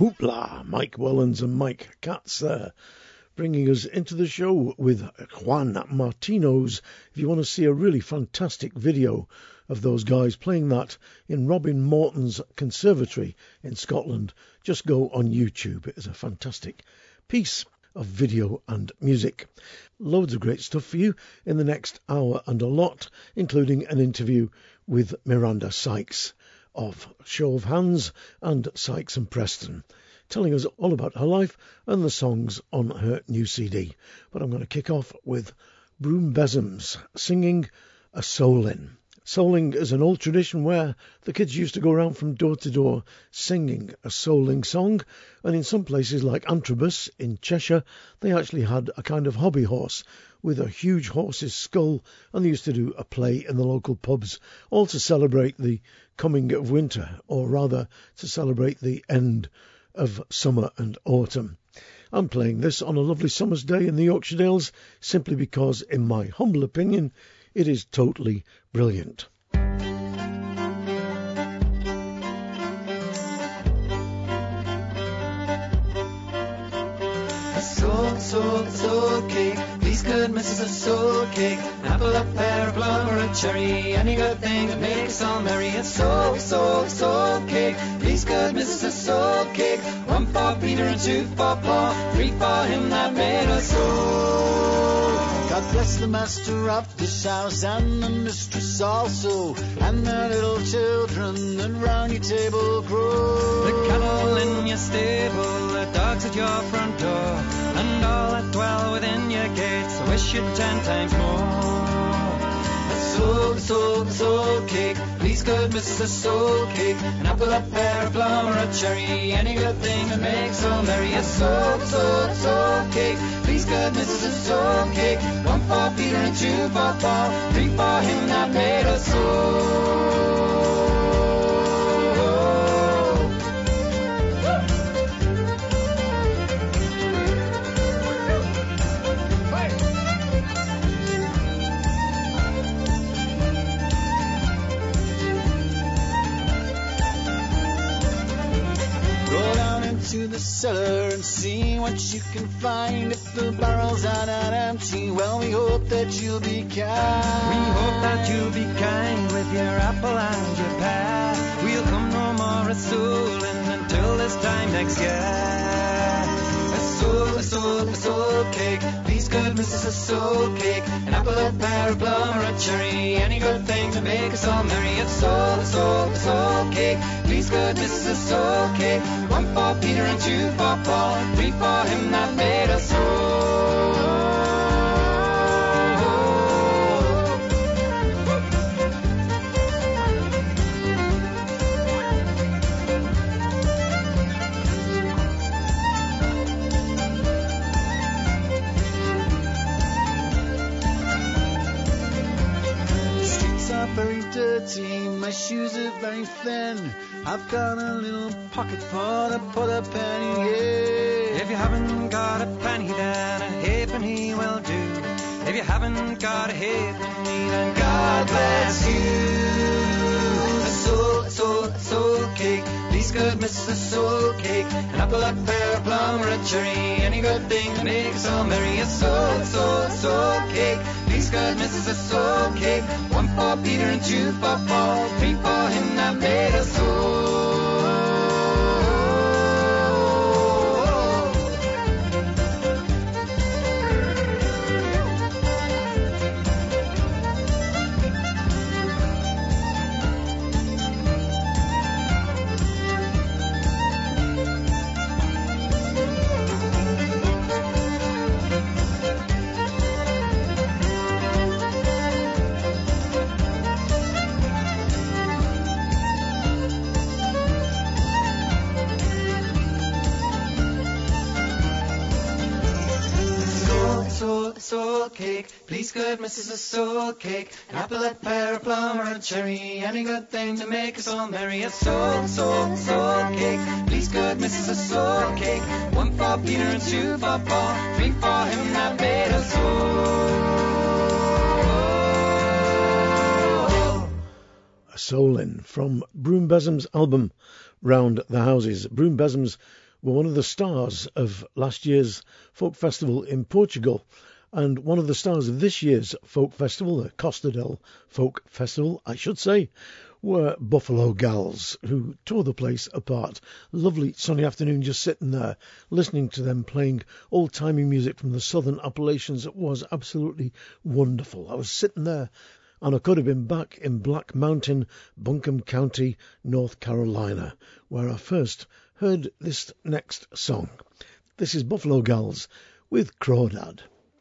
Hoopla! Mike Wellens and Mike Katz there, bringing us into the show with Juan Martino's. If you want to see a really fantastic video of those guys playing that in Robin Morton's Conservatory in Scotland, just go on YouTube. It is a fantastic piece of video and music. Loads of great stuff for you in the next hour and a lot, including an interview with Miranda Sykes of Show of Hands and Sykes and Preston, telling us all about her life and the songs on her new CD. But I'm going to kick off with Broom Besoms singing A Soulin'. Souling is an old tradition where the kids used to go around from door to door singing a souling song, and in some places like Antrobus in Cheshire they actually had a kind of hobby horse with a huge horse's skull, and they used to do a play in the local pubs, all to celebrate the coming of winter, or rather to celebrate the end of summer and autumn. I'm playing this on a lovely summer's day in the Yorkshire Dales simply because, in my humble opinion, it is totally brilliant. Soul cake, please good Mrs. A soul cake, an apple, a pear, a plum, or a cherry, any good thing that makes us all merry. A soul cake, please good Mrs. A soul cake, one for Peter and two for Paul, three for him that made us soul. God bless the master of this house and the mistress also, and the little children that round your table grow. The cattle in your stable, the dogs at your front door, and all that dwell within your gates, I wish you 10 times more. A soul cake, please good Mrs. A soul cake, an apple, a pear, a plum, or a cherry, any good thing that makes all merry. A soul cake, please good Mrs. A soul cake, one for Peter and two for Paul, three for him that made us soul. To the cellar and see what you can find. If the barrels are not empty, well, we hope that you'll be kind. We hope that you'll be kind with your apple and your pear. We'll come no more a soulin' until this time next year. A soul cake, please good Mrs. A soul cake, an apple, a pear, a plum, or a cherry, any good thing to make us all merry. A soul cake, please good Mrs. A soul cake, one for Peter and two for Paul, three for him that made us soul. Very dirty, my shoes are very thin, I've got a little pocket for to put a penny in. If you haven't got a penny, then a halfpenny will do. If you haven't got a halfpenny, then God bless you. A soul cake, please good Mrs. A soul cake, an apple, a pear, a plum, or a cherry, any good thing to make us all merry. A soul cake, please good Mrs. A soul cake, one for Peter and two for Paul, three for him that made us soul. Soul cake, please good Mrs. A soul cake, an apple, a pear, a plum, or a cherry, any good thing to make us all merry. A soul cake, please good Mrs. A soul cake, one for Peter and two for Paul, three for him that made us soul. A Soulin' from Broom Besoms' album Round the Houses. Broom Besoms were one of the stars of last year's folk festival in Portugal, and one of the stars of this year's folk festival, the Costa del Folk Festival, I should say, were Buffalo Gals, who tore the place apart. Lovely sunny afternoon, just sitting there, listening to them playing old-timey music from the southern Appalachians. It was absolutely wonderful. I was sitting there, and I could have been back in Black Mountain, Buncombe County, North Carolina, where I first heard this next song. This is Buffalo Gals with Crawdad.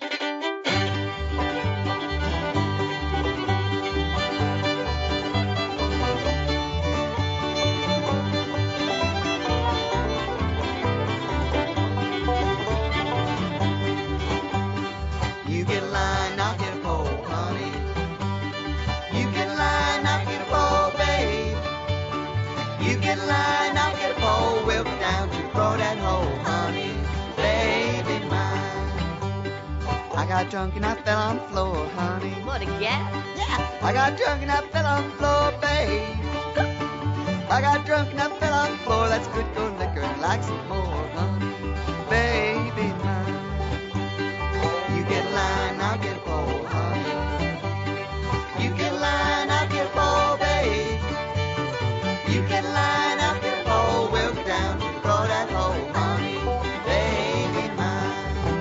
I got drunk and I fell on the floor, honey. What, again? Yeah. I got drunk and I fell on the floor, babe. I got drunk and I fell on the floor. That's good good liquor and like some more, honey. Baby mine. You get a line, I'll get a pole, honey. You get a line, I'll get a pole, babe. You get a line, I'll get a pole. We'll go down to the crawdad hole, honey. Baby mine.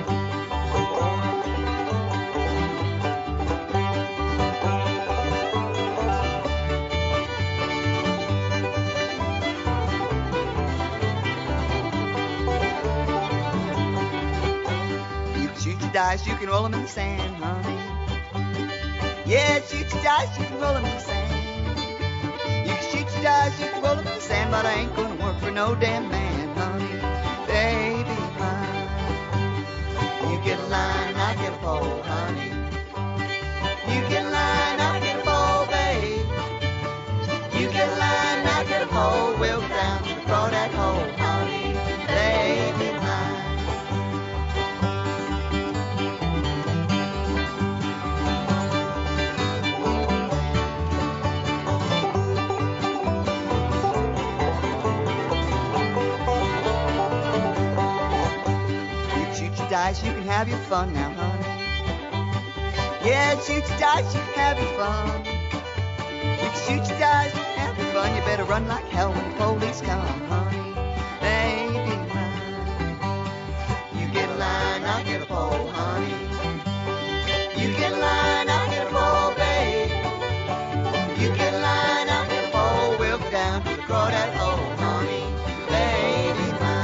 Dice, you can roll them in the sand, honey. Yeah, shoot your dice, you can roll them in the sand. You can shoot your dice, you can roll them in the sand, but I ain't gonna work for no damn man, honey. Baby mine. You get a line, I get a pole, honey. You get a line, I get a pole, babe. You get a line, I get a pole. We'll go down to the crawdad hole, honey. Baby mine. Dice, you can have your fun now, honey. Yeah, shoot your dice, you can have your fun. You can shoot your dice, you can have your fun. You better run like hell when the police come, honey. Baby mine. You get a line, I'll get a pole, honey. You get a line, I'll get a pole, babe. You get a line, I'll get a pole. We'll go down to the crawdad hole, honey. Baby mine.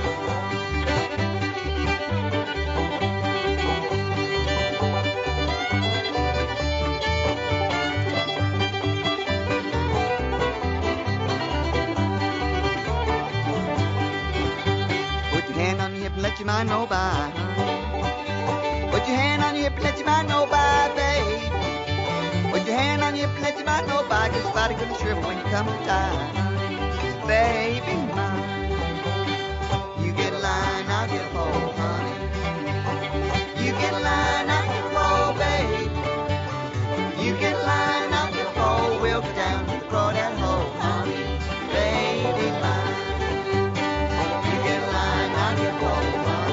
Let your mind know by, honey. Put your hand on your hip and let your mind know by, babe. Put your hand on your hip and let your mind know by, 'cause your body gonna shrivel when you come to die, honey. Baby mine. You get a line, I'll get a pole, honey. You get a line, I'll get a pole, babe. You get a line, I'll get a pole. We'll go down to the crawdad hole, honey. Baby mine. You get a line, I'll get a pole.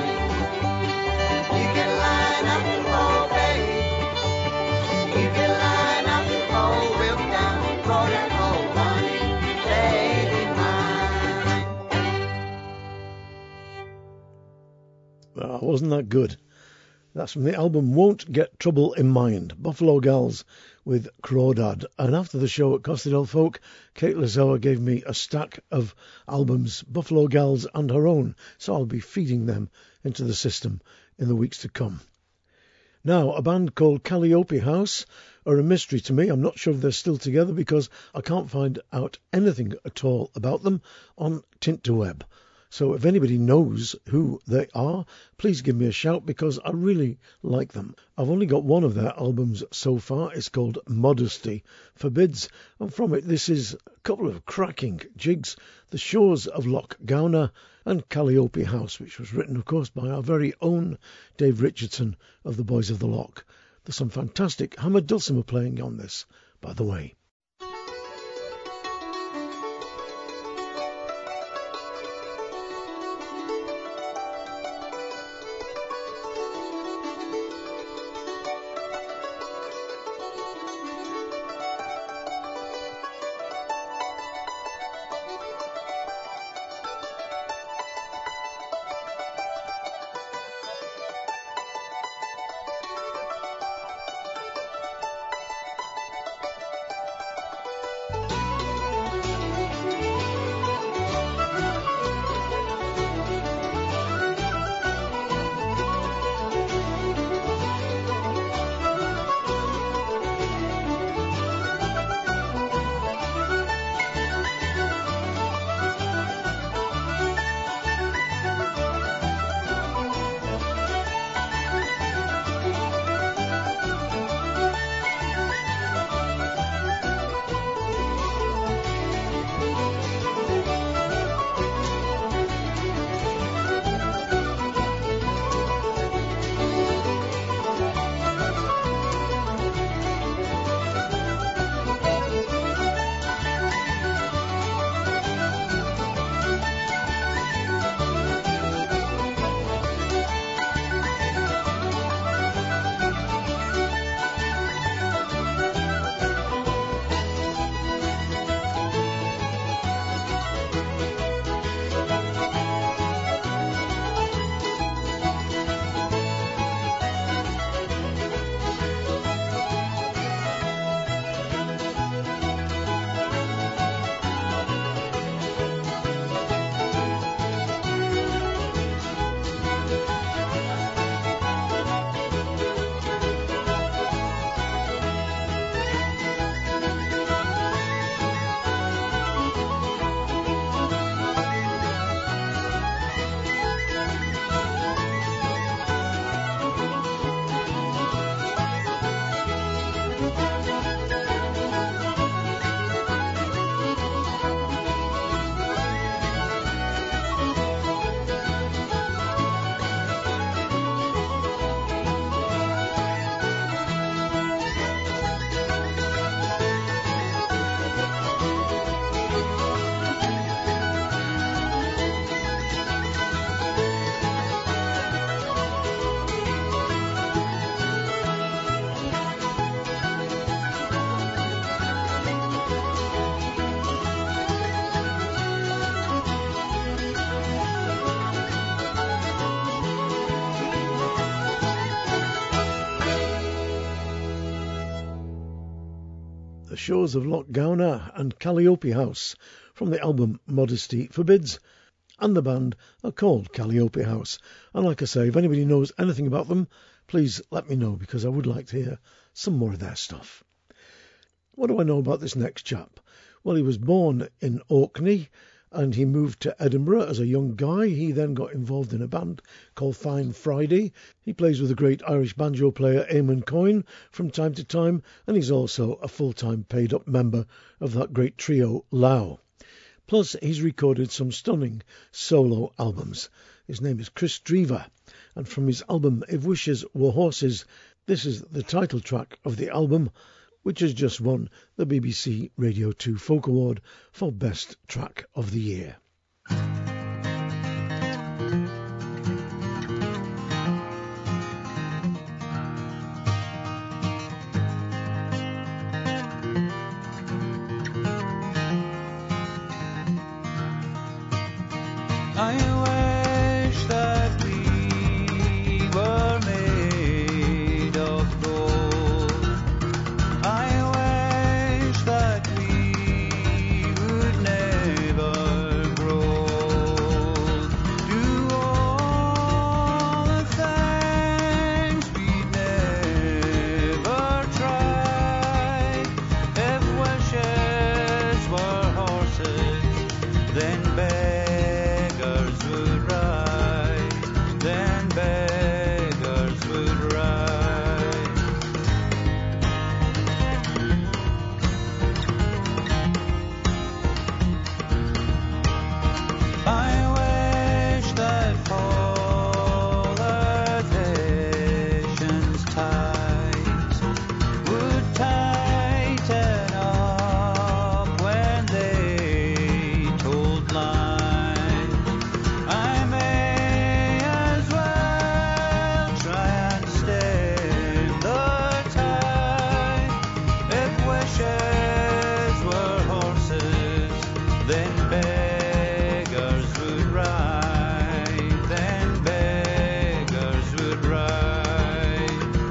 Wasn't that good? That's from the album Won't Get Trouble in Mind, Buffalo Gals with Crawdad. And after the show at Costa del Folk, Kate Lazoa gave me a stack of albums, Buffalo Gals and her own, so I'll be feeding them into the system in the weeks to come. Now, a band called Calliope House are a mystery to me. I'm not sure if they're still together because I can't find out anything at all about them on Tinterweb. So if anybody knows who they are, please give me a shout because I really like them. I've only got one of their albums so far. It's called Modesty Forbids. And from it, this is a couple of cracking jigs. The Shores of Loch Gowna and Calliope House, which was written, of course, by our very own Dave Richardson of the Boys of the Loch. There's some fantastic hammer dulcimer playing on this, by the way. The Shores of Lochgowna and Calliope House from the album Modesty Forbids. And the band are called Calliope House. And like I say, if anybody knows anything about them, please let me know, because I would like to hear some more of their stuff. What do I know about this next chap? Well, he was born in Orkney and he moved to Edinburgh as a young guy. He then got involved in a band called Fine Friday. He plays with the great Irish banjo player Eamon Coyne from time to time, and he's also a full-time paid-up member of that great trio Lau. Plus, he's recorded some stunning solo albums. His name is Chris Drever, and from his album If Wishes Were Horses, this is the title track of the album, which has just won the BBC Radio 2 Folk Award for Best Track of the Year. I wish that we were made of gold. I wish that we would never grow old. Do all the things we'd never tried. If wishes were horses, then beggars would ride, then beggars would ride. I wish that politicians' ties would tighten up when they told lies. I may as well try and stem the tide. If wishes were horses, then beggars would ride, then beggars would ride.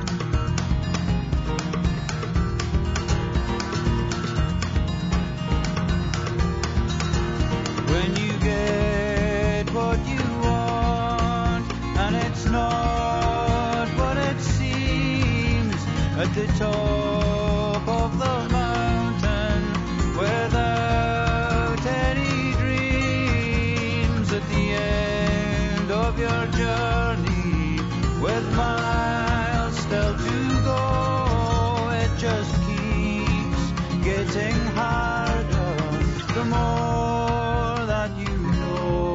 When you get what you want, and it's not what it seems, at the top of the mountain, without any dreams, at the end of your journey, with miles still to go, it just keeps getting harder the more that you know.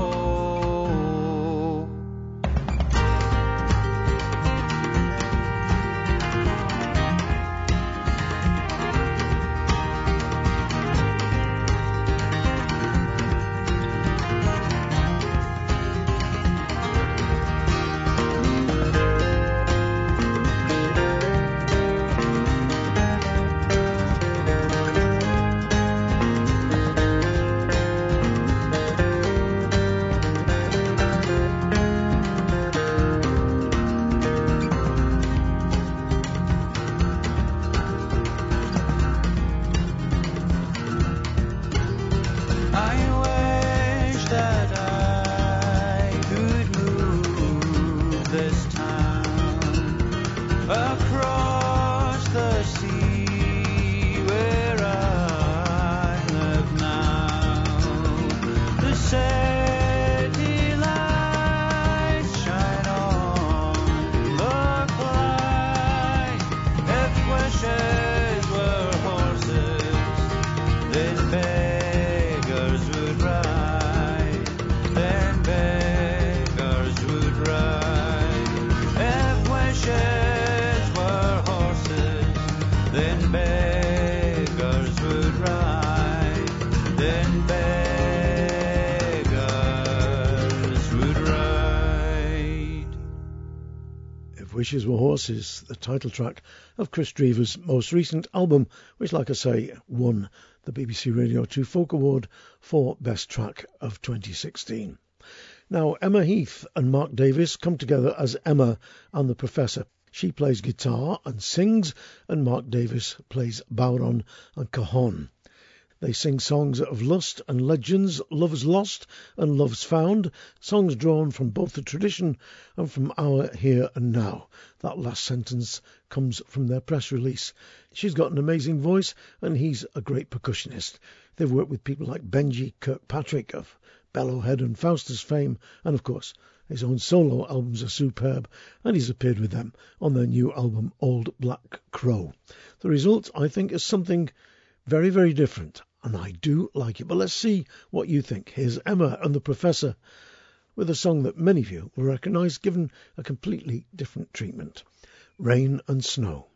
I wish that I could move this town across the sea where I live now. The city lights shine on the Clyde. If wishes were horses, then beggars would ride, then beggars would ride. If wishes were horses, then beggars would ride, then beggars would ride. If Wishes Were Horses, the title track of Chris Drever's most recent album, which, like I say, won the BBC Radio 2 Folk Award for Best Track of 2016. Now, Emma Heath and Mark Davis come together as Emma and the Professor. She plays guitar and sings, and Mark Davis plays bodhrán and cajon. They sing songs of lust and legends, loves lost and loves found, songs drawn from both the tradition and from our here and now. That last sentence comes from their press release. She's got an amazing voice, and he's a great percussionist. They've worked with people like Benji Kirkpatrick of Bellowhead and Faustus fame, and of course his own solo albums are superb, and he's appeared with them on their new album Old Black Crow. The result, I think, is something very, very different, and I do like it. But let's see what you think. Here's Emma and the Professor with a song that many of you will recognise, given a completely different treatment. Rain and Snow.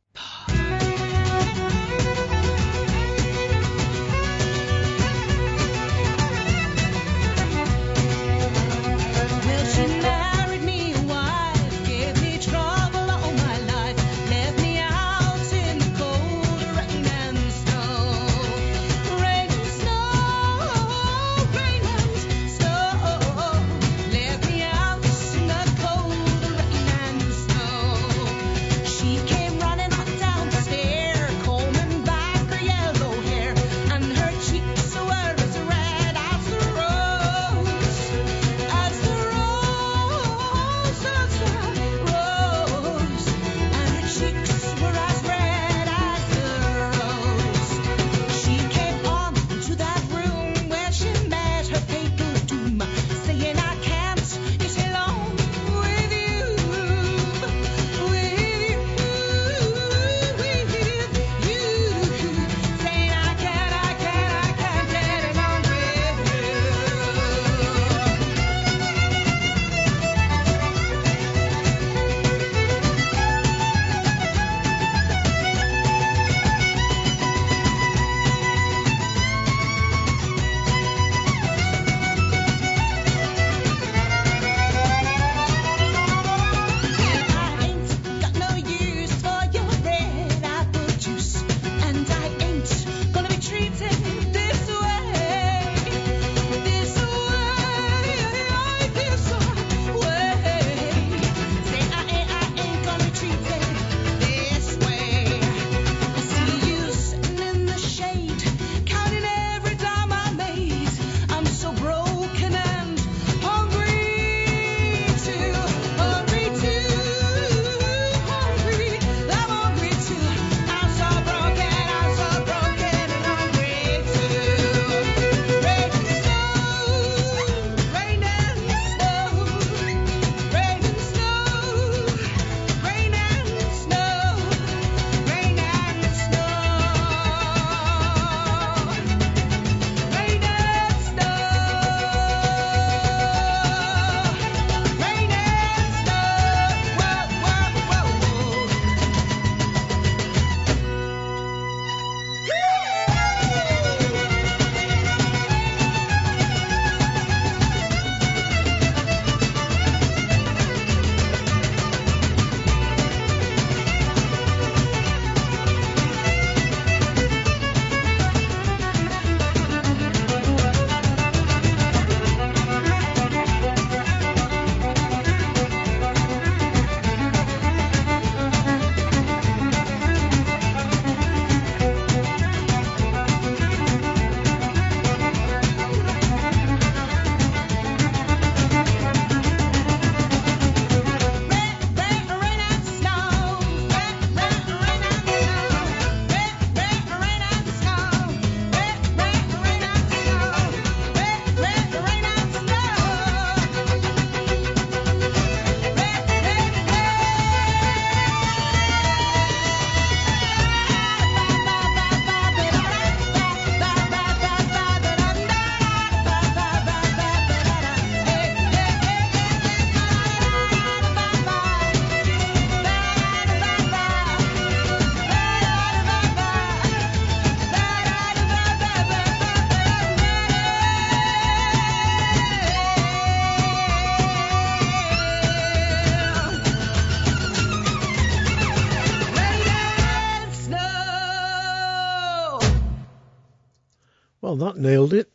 Well, that nailed it.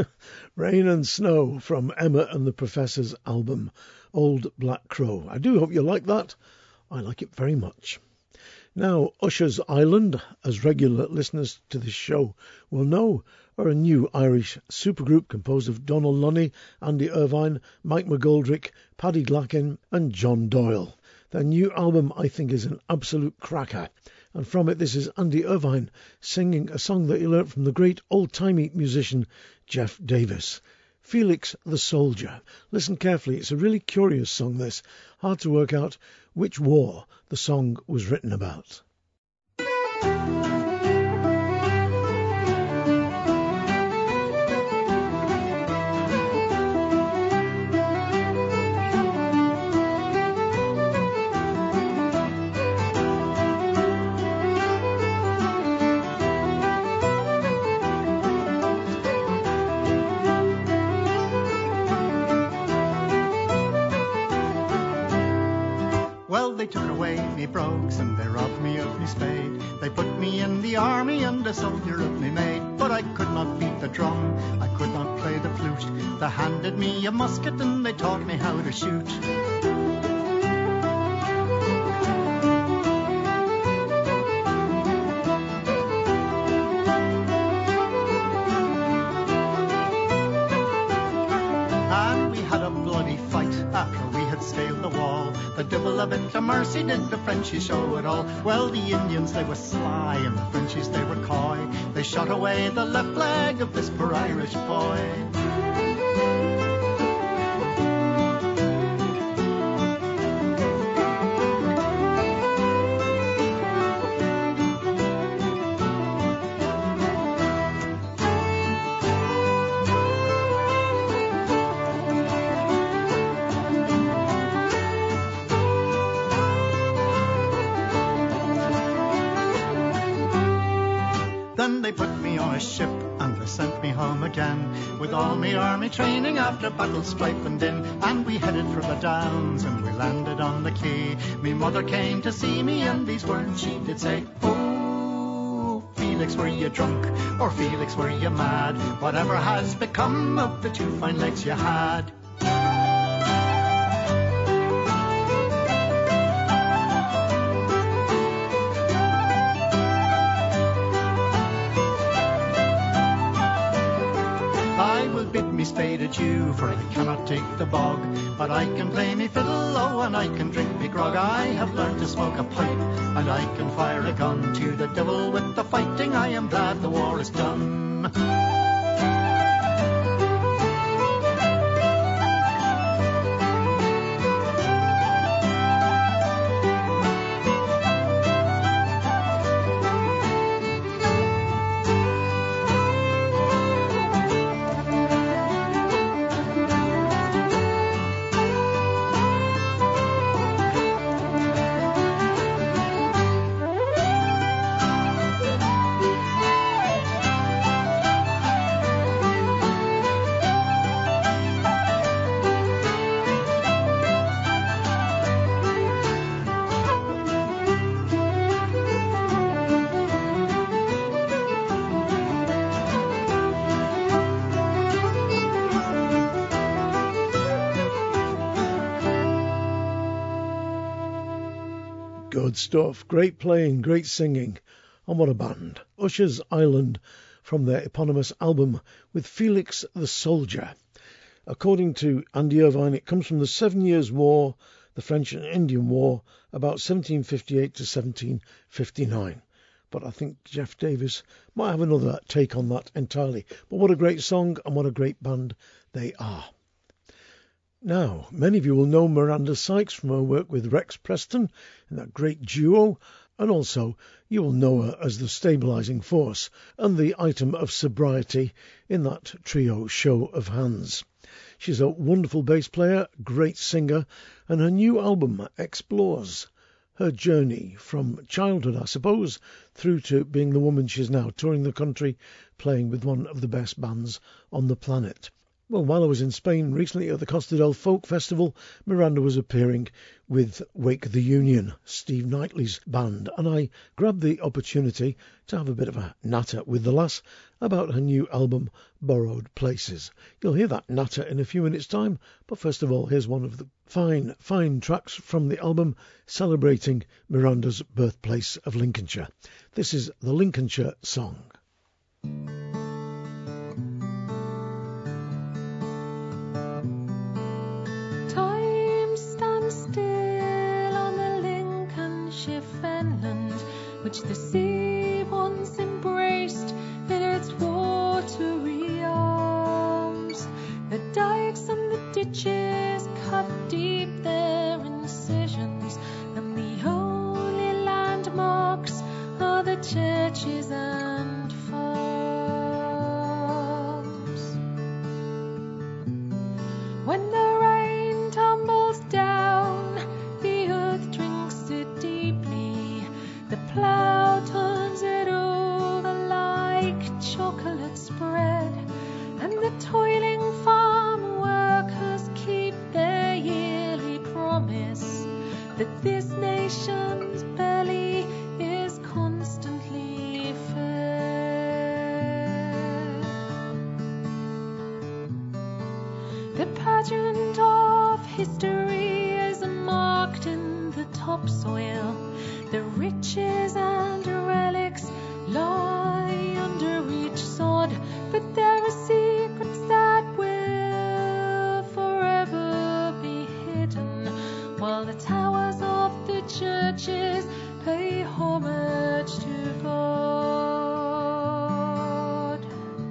Rain and Snow from Emma and the Professor's album, Old Black Crow. I do hope you like that. I like it very much. Now, Usher's Island, as regular listeners to this show will know, are a new Irish supergroup composed of Donald Lunny, Andy Irvine, Mike McGoldrick, Paddy Glackin and John Doyle. Their new album, I think, is an absolute cracker, and from it this is Andy Irvine singing a song that he learnt from the great old-timey musician Jeff Davis, Felix the Soldier. Listen carefully, it's a really curious song this, hard to work out which war the song was written about. They took away me brogues and they robbed me of me spade. They put me in the army and a soldier of me made. But I could not beat the drum, I could not play the flute. They handed me a musket and they taught me how to shoot. And we had a bloody fight after we had scaled the wall. The devil a bit of mercy did the Frenchies show it all. Well, the Indians, they were sly, and the Frenchies, they were coy. They shot away the left leg of this poor Irish boy. Then they put me on a ship and they sent me home again, with all me army training after battle strife and din. And we headed for the Downs and we landed on the quay. Me mother came to see me and these words she did say: "Oh, Felix, were you drunk, or Felix, were you mad? Whatever has become of the two fine legs you had?" Bid me spade adieu, for I cannot take the bog, but I can play me fiddle, oh, and I can drink me grog. I have learned to smoke a pipe, and I can fire a gun. To the devil with the fighting, I am glad the war is done. Good stuff, great playing, great singing, and what a band. Usher's Island from their eponymous album with Felix the Soldier. According to Andy Irvine, it comes from the 7 Years' War, the French and Indian War, about 1758 to 1759. But I think Jeff Davis might have another take on that entirely. But what a great song and what a great band they are. Now, many of you will know Miranda Sykes from her work with Rex Preston in that great duo, and also you will know her as the stabilising force and the item of sobriety in that trio Show of Hands. She's a wonderful bass player, great singer, and her new album explores her journey from childhood, I suppose, through to being the woman she is now, touring the country, playing with one of the best bands on the planet. Well, while I was in Spain recently at the Costa del Folk Festival, Miranda was appearing with Wake the Union, Steve Knightley's band, and I grabbed the opportunity to have a bit of a natter with the lass about her new album, Borrowed Places. You'll hear that natter in a few minutes' time, but first of all, here's one of the fine tracks from the album celebrating Miranda's birthplace of Lincolnshire. This is the Lincolnshire Song. Which the sea once embraced in its watery arms. The dikes and the ditches cut deep their incisions, and the only landmarks are the churches and farms. When the rain tumbles down, the earth drinks it deeply. The plough turns it over like chocolate spread, and the toiling farm workers keep their yearly promise that this nation's belly is constantly fed. The pageant of history is marked in the topsoil. The riches and relics lie under each sod, but there are secrets that will forever be hidden, while the towers of the churches pay homage to God.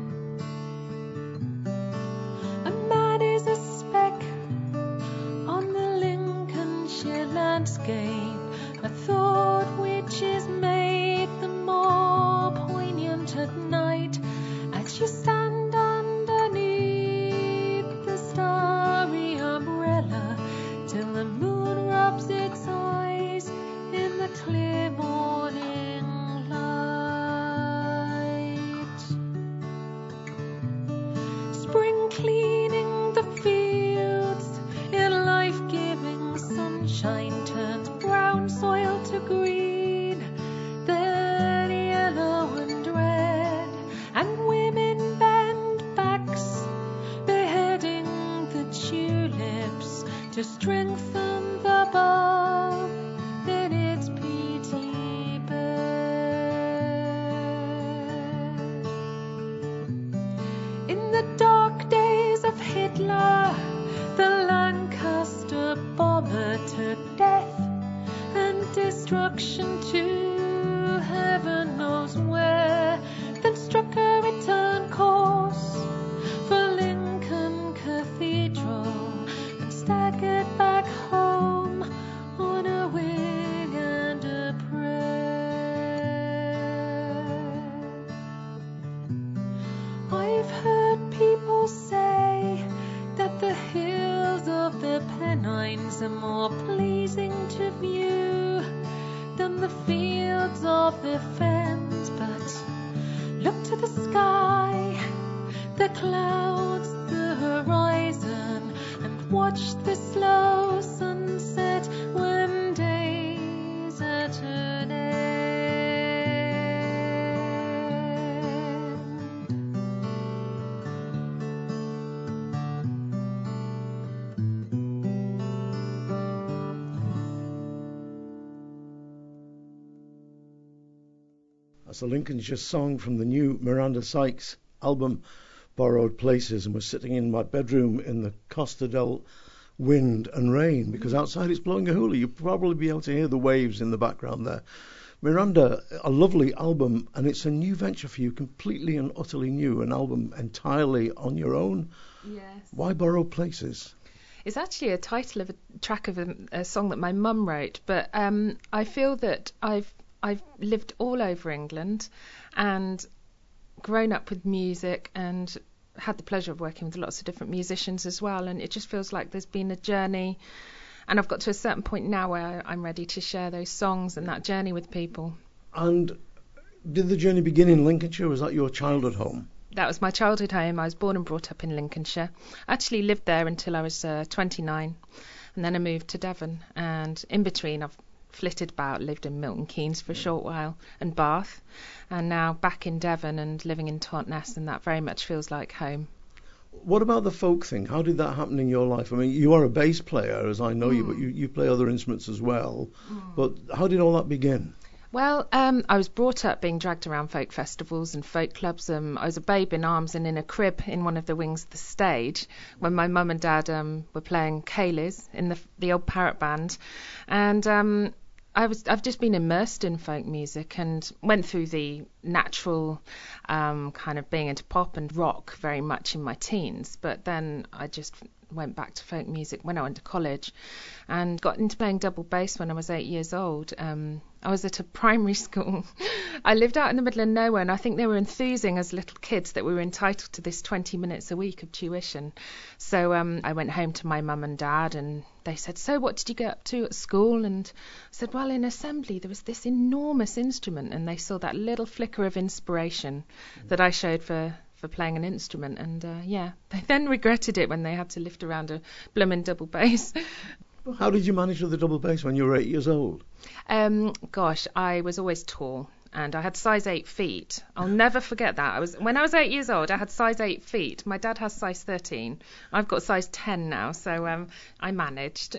A man is a speck on the Lincolnshire landscape, a thought which is made the more poignant at night as you stand underneath the starry umbrella till the moon rubs its eyes in the clear morning light. Spring cleaning the fields in life-giving sunshine turns brown soil to green, then yellow and red, and women bend backs, beheading the tulips to strengthen the bulb in its peaty bed. In the dark days of Hitler, the Lancaster bomber took death and destruction to heaven knows where, then struck a return course for Lincoln Cathedral and staggered back home on a wing and a prayer. I've heard people say that the hills of the Pennines are more pleasing to view than the fields of the fens, but look to the sky, the clouds, the horizon, and watch the slow sunset when days are at an end. That's the Lincolnshire Song from the new Miranda Sykes album, Borrowed Places, and we're sitting in my bedroom in the Costa del wind and rain because outside it's blowing a hula. You'll probably be able to hear the waves in the background there. Miranda, a lovely album, and it's a new venture for you, completely and utterly new, an album entirely on your own. Yes. Why Borrowed Places? It's actually a title of a track of a song that my mum wrote, but I feel that I've lived all over England and grown up with music and had the pleasure of working with lots of different musicians as well, and it just feels like there's been a journey, and I've got to a certain point now where I'm ready to share those songs and that journey with people. And did the journey begin in Lincolnshire? Was that your childhood home? that was my childhood home. I was born and brought up in Lincolnshire. I actually lived there until I was 29, and then I moved to Devon. And in between, I've flitted about, lived in Milton Keynes for a short while, and Bath, and now back in Devon and living in Totnes, and that very much feels like home. What about the folk thing? How did that happen in your life? I mean, you are a bass player, as I know you, but you play other instruments as well. But how did all that begin? Well, I was brought up being dragged around folk festivals and folk clubs. I was a babe in arms and in a crib in one of the wings of the stage when my mum and dad were playing Cayleys in the old Parrot Band. And I've just been immersed in folk music and went through the natural kind of being into pop and rock very much in my teens. But then I just went back to folk music when I went to college and got into playing double bass when I was 8 years old. I was at a primary school. I lived out in the middle of nowhere, and I think they were enthusing as little kids that we were entitled to this 20 minutes a week of tuition. So I went home to my mum and dad, and they said, "So what did you get up to at school?" And I said, "Well, in assembly there was this enormous instrument," and they saw that little flicker of inspiration that I showed for playing an instrument. And they then regretted it when they had to lift around a bloomin' double bass. How did you manage with the double bass when you were 8 years old? Gosh, I was always tall, and I had size 8 feet. I'll never forget that. When I was 8 years old, I had size 8 feet. My dad has size 13. I've got size 10 now, so I managed.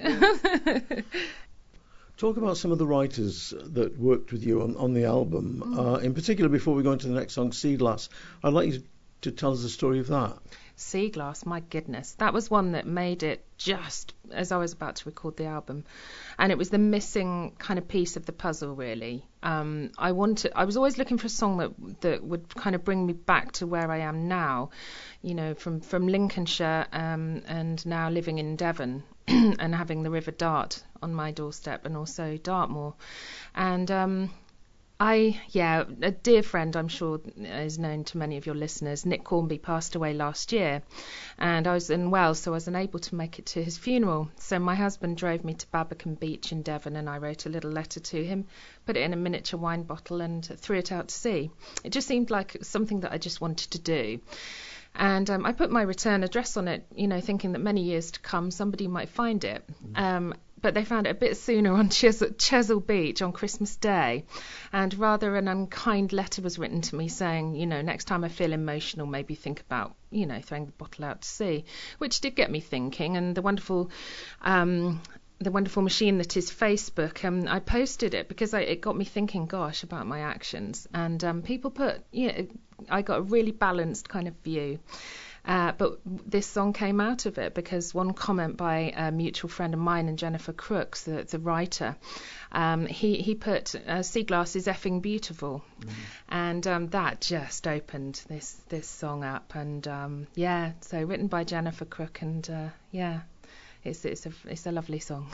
Talk about some of the writers that worked with you on the album. In particular, before we go into the next song, Sea Glass, I'd like you to tell us the story of that. Sea Glass, my goodness, that was one that made it just as I was about to record the album, and it was the missing kind of piece of the puzzle, really. I was always looking for a song that would kind of bring me back to where I am now, you know, from Lincolnshire and now living in Devon and having the River Dart on my doorstep, and also Dartmoor. And a dear friend, I'm sure is known to many of your listeners, Nick Cornby, passed away last year, and I was in Wales, so I was unable to make it to his funeral. So my husband drove me to Babbacombe Beach in Devon, and I wrote a little letter to him, put it in a miniature wine bottle, and threw it out to sea. It just seemed like something that I just wanted to do. And I put my return address on it, you know, thinking that many years to come somebody might find it. But they found it a bit sooner on Chesil Beach on Christmas Day, and rather an unkind letter was written to me saying, you know, next time I feel emotional, maybe think about, you know, throwing the bottle out to sea, which did get me thinking. And the wonderful machine that is Facebook, I posted it because it got me thinking, gosh, about my actions. And people put, I got a really balanced kind of view. But this song came out of it because one comment by a mutual friend of mine and Jennifer Crooks, the writer, he put, "Sea Glass is effing beautiful." And that just opened this song up. And so written by Jennifer Crook, and it's a lovely song.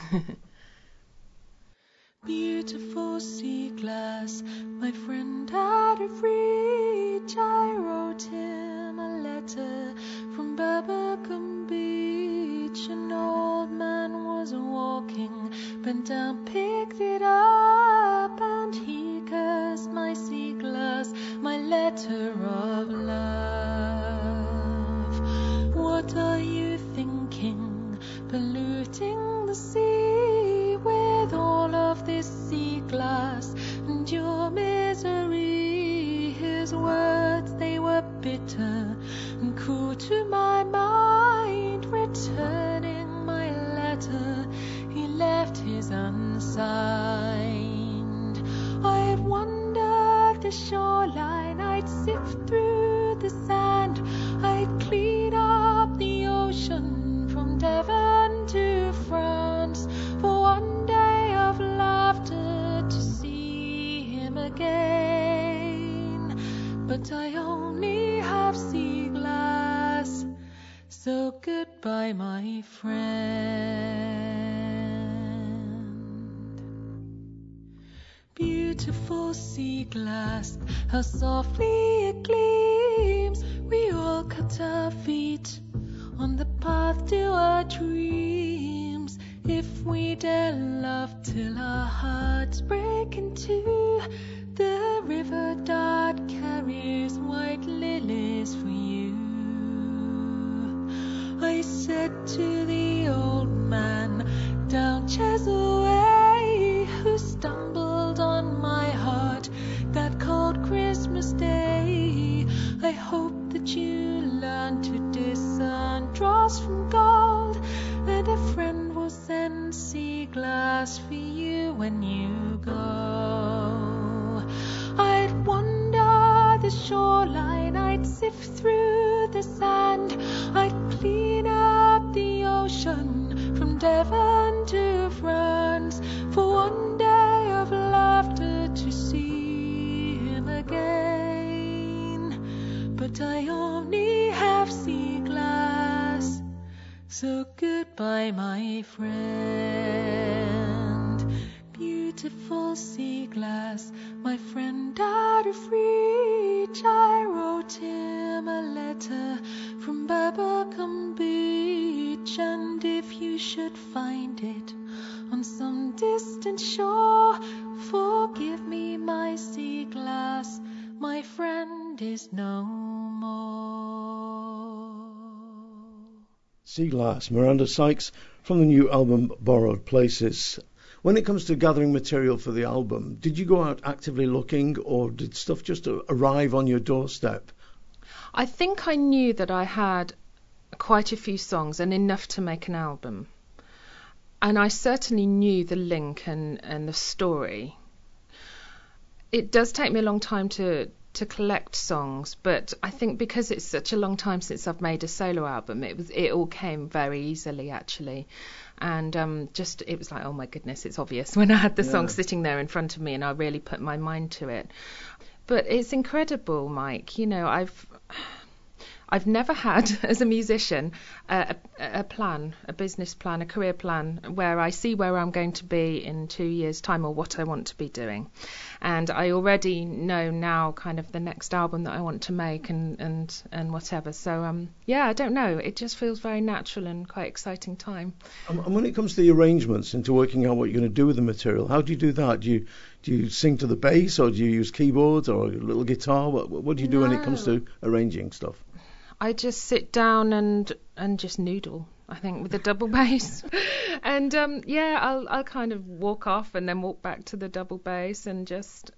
Beautiful sea glass, my friend out of reach. I wrote him a letter from Babbacombe Beach. An old man was walking, bent down, picked it up, and he cursed my sea glass, my letter of love. What are you thinking, polluting the sea with all of this sea glass and your misery? His words, they were bitter and cruel to my mind. Returning my letter, he left his unsigned. I'd wander the shoreline, I'd sift through the sand, I'd clean up the ocean from Devon to France for one day of laughter to see him again. But I only have sea glass, so goodbye, my friend. Beautiful sea glass, how softly it gleams. We all cut our feet on the path to our dreams. If we dare love till our hearts break in two, the River Dart carries white lilies free. I hope that you learn to discern dross from gold, and a friend will send sea glass for you when you go. I'd wander the shoreline, I'd sift through the sand, I'd clean up the ocean from Devon to France, for one day of laughter to see him again. But I only have sea glass, so goodbye, my friend. Beautiful sea glass, my friend out of reach. I wrote him a letter from Babbacombe Beach, and if you should find it on some distant shore, forgive me, my sea glass, my friend is no more. Sea Glass, Miranda Sykes, from the new album Borrowed Places. When it comes to gathering material for the album, did you go out actively looking, or did stuff just arrive on your doorstep? I think I knew that I had quite a few songs and enough to make an album. And I certainly knew the link and the story. It does take me a long time to collect songs, but I think because it's such a long time since I've made a solo album, it all came very easily, actually. And it was like, oh my goodness, it's obvious when I had the song sitting there in front of me and I really put my mind to it. But it's incredible, Mike. You know, I've never had, as a musician, a plan, a business plan, a career plan, where I see where I'm going to be in 2 years' time or what I want to be doing. And I already know now kind of the next album that I want to make and whatever. So, I don't know. It just feels very natural and quite exciting time. And when it comes to the arrangements and to working out what you're going to do with the material, how do you do that? Do you sing to the bass, or do you use keyboards or a little guitar? What do you do when it comes to arranging stuff? I just sit down and just noodle, I think, with the double bass. And I'll kind of walk off and then walk back to the double bass and just,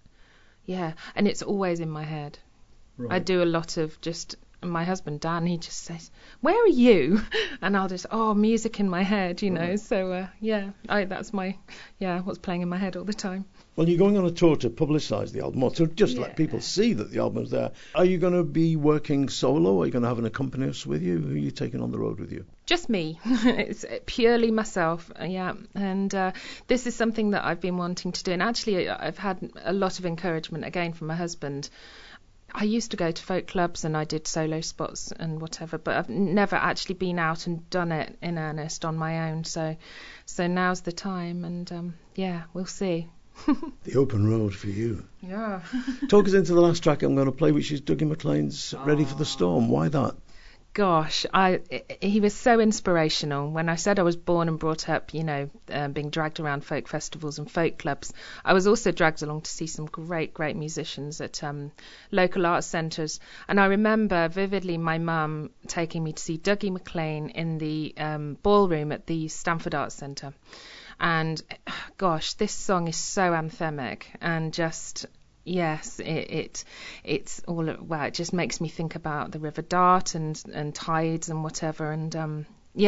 and it's always in my head. Right. I do a lot of just, my husband Dan, he just says, "Where are you?" And I'll just, music in my head, you know. So that's my, what's playing in my head all the time. Well, you're going on a tour to publicise the album, or to just let people see that the album's there. Are you going to be working solo? Are you going to have an accompanist with you? Who are you taking on the road with you? Just me. It's purely myself, And this is something that I've been wanting to do. And actually, I've had a lot of encouragement, again, from my husband. I used to go to folk clubs and I did solo spots and whatever, but I've never actually been out and done it in earnest on my own. So now's the time, and we'll see. The open road for you. Yeah. Talk us into the last track I'm going to play, which is Dougie MacLean's Ready for the Storm. Why that? Gosh, he was so inspirational. When I said I was born and brought up, being dragged around folk festivals and folk clubs, I was also dragged along to see some great musicians at local arts centres. And I remember vividly my mum taking me to see Dougie MacLean in the ballroom at the Stamford Arts Centre. And gosh, this song is so anthemic and just, yes, it's all, it just makes me think about the River Dart and tides and whatever. And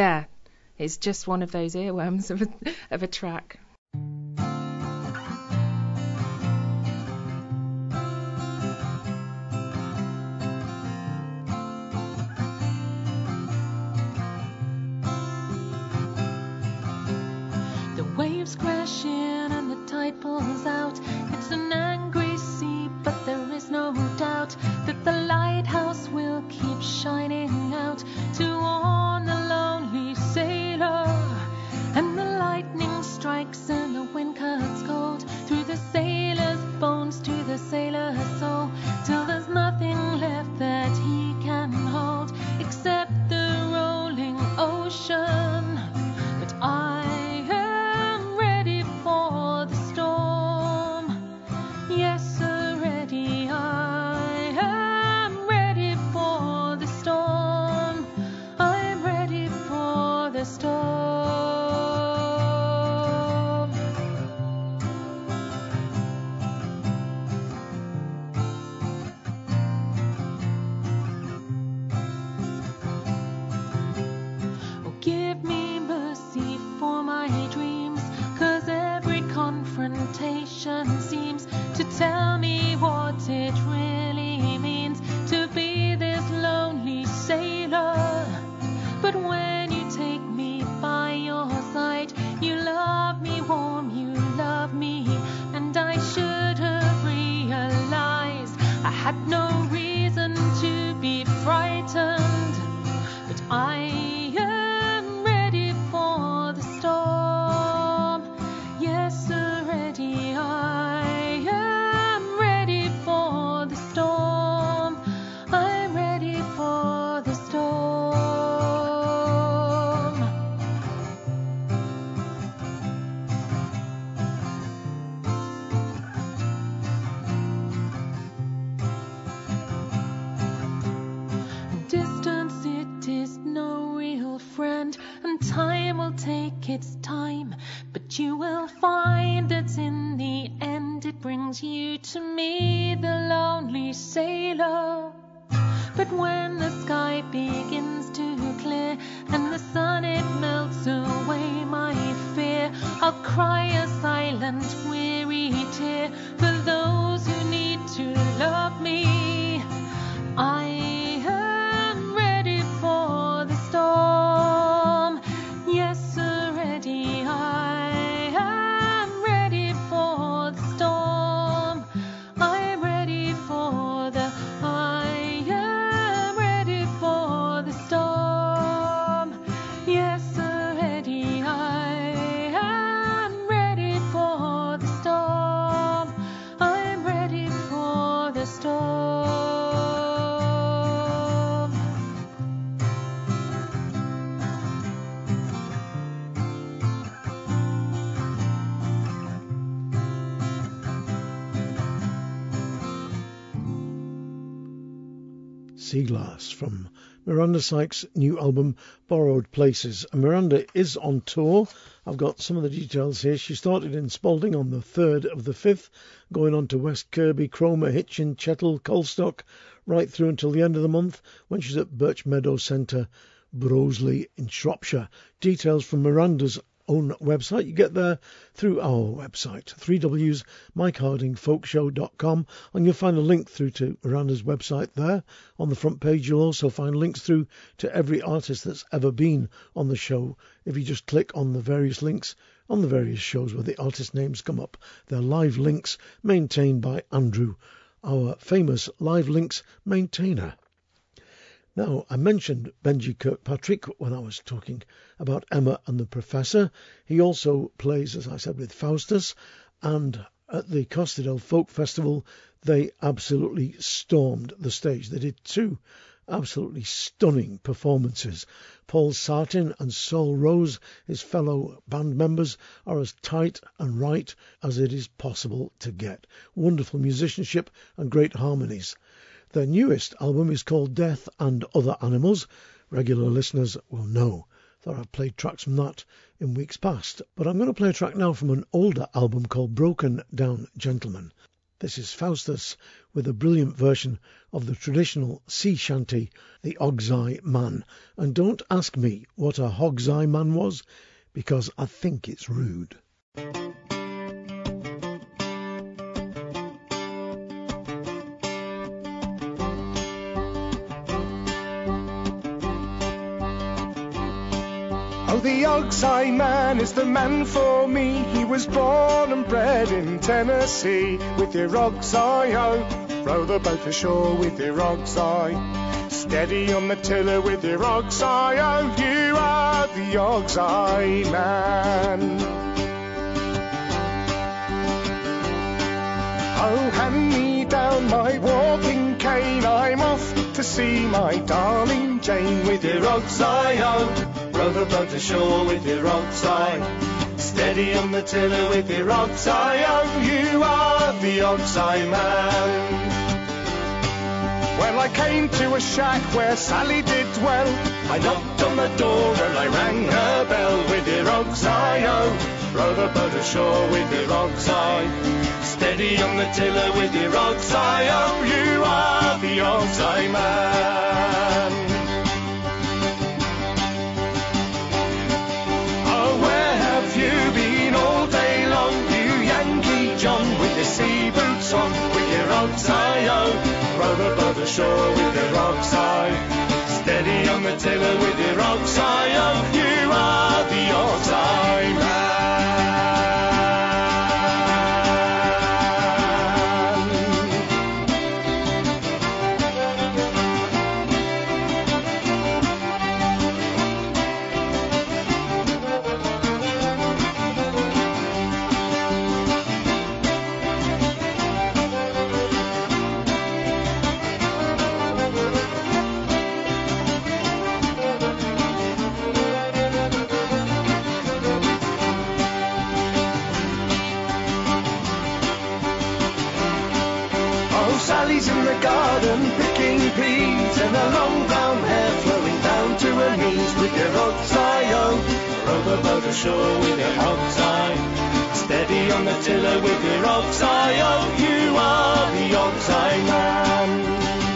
it's just one of those earworms of a track. Waves crash in and the tide pulls out. It's an angry sea, but there is no doubt that the lighthouse will keep shining out to warn the lonely sailor. And the lightning strikes and the wind cuts cold through the sailor's bones to the sailor's soul, till there's nothing left that he can hold except the rolling ocean. But I its time, but you will find that in the end it brings you to me, the lonely sailor. But when the sky begins to clear and the sun it melts away my fear, I'll cry a silent weary tear for those who need to love me. I am ready for the storm. Yes, ready. I am ready for the storm. I'm ready for the Yes, ready. I am ready for the storm. I'm ready for the storm. Sea Glass from Miranda Sykes' new album Borrowed Places. And Miranda is on tour. I've got some of the details here. She started in Spalding on the 3rd of the 5th, going on to West Kirby, Cromer, Hitchin, Chettle, Colstock, right through until the end of the month when she's at Birch Meadow Centre, Broseley in Shropshire. Details from Miranda's own website. You get there through our website, 3wsmikehardingfolkshow.com, and you'll find a link through to Miranda's website there. On the front page you'll also find links through to every artist that's ever been on the show. If you just click on the various links on the various shows where the artist names come up, they're live links maintained by Andrew, our famous live links maintainer. Now, I mentioned Benji Kirkpatrick when I was talking about Emma and the Professor. He also plays, as I said, with Faustus, and at the Costa del Folk Festival, they absolutely stormed the stage. They did two absolutely stunning performances. Paul Sartin and Sol Rose, his fellow band members, are as tight and right as it is possible to get. Wonderful musicianship and great harmonies. Their newest album is called Death and Other Animals. Regular listeners will know that I've played tracks from that in weeks past. But I'm going to play a track now from an older album called Broken Down Gentleman. This is Faustus with a brilliant version of the traditional sea shanty, The Og's-Eye Man. And don't ask me what a Hog's Eye Man was, because I think it's rude. Oh, the Og's-Eye Man is the man for me. He was born and bred in Tennessee. With your Og's-Eye, oh, row the boat ashore with your Og's-Eye. Steady on the tiller with your Og's-Eye, oh, you are the Og's-Eye Man. Oh, hand me down my walking cane. I'm off to see my darling Jane. With your Og's-Eye, oh, row the boat ashore with your Og's-Eye. Steady on the tiller with your Og's-Eye, oh, you are the Og's-Eye Man. Well, I came to a shack where Sally did dwell. I knocked on the door and I rang her bell. With your Og's-Eye, oh, row the boat ashore with your Og's-Eye. Steady on the tiller with your Og's-Eye, oh, you are the Og's-Eye Man. You been all day long, you Yankee John, with your sea boots on, with your Og's-Eye, oh, row the boat ashore with your Og's-Eye. Steady on the tiller with your Og's-Eye, oh, you are the Og's-Eye Man. Sally's in the garden picking peas, and her long brown hair flowing down to her knees. With your Og's-Eye, oh, row the boat ashore with your rocks eye. Steady on the tiller with your rocks eye. Oh, you are the rocks eye man.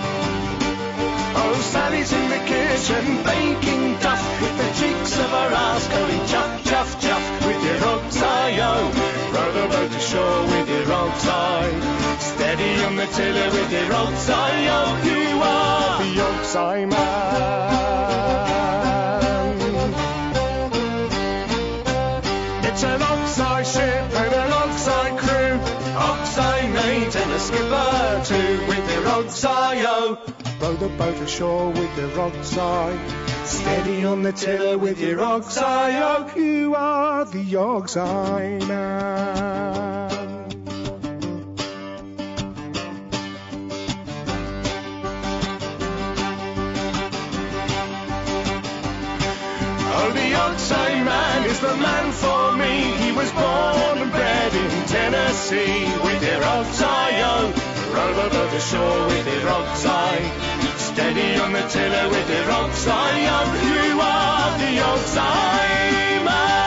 Oh, Sally's in the kitchen baking duff with the cheeks of her ass going chuff, chuff, chuff with your rocks eye. Oh, row the boat ashore with your rocks eye. Steady on the tiller with your rocks eye. Oh, you are the rocks eye man. It's an ox-eye ship and an ox-eye crew, ox-eye mate and a skipper too, with their ox-eye, oh. Row the boat ashore with their ox-eye. Steady on the tiller with your ox-eye, oh. You are the ox-eye man. Oh, the ox-eye man is the man for me. He was born and bred in Tennessee. With your ox-eye, oh, row the boat ashore with your ox-eye. Steady on the tiller with your ox-eye, oh, you are the ox-eye man.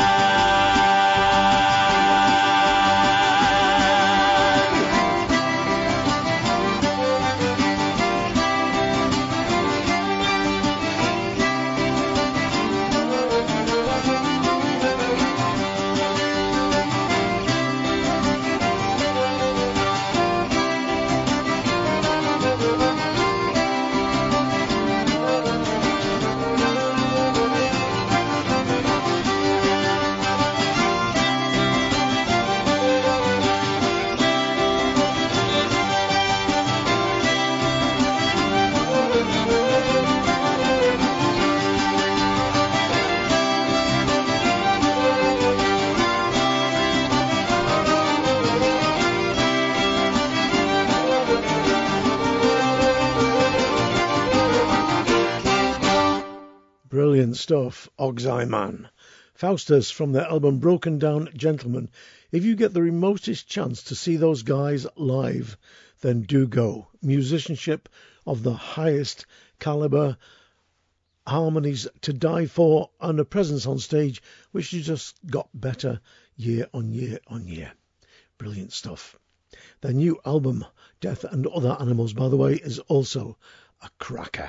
Brilliant stuff, Ox-Eye Man. Faustus from their album Broken Down Gentlemen. If you get the remotest chance to see those guys live, then do go. Musicianship of the highest caliber, harmonies to die for, and a presence on stage which just got better year on year on year. Brilliant stuff. Their new album, Death and Other Animals, by the way, is also a cracker.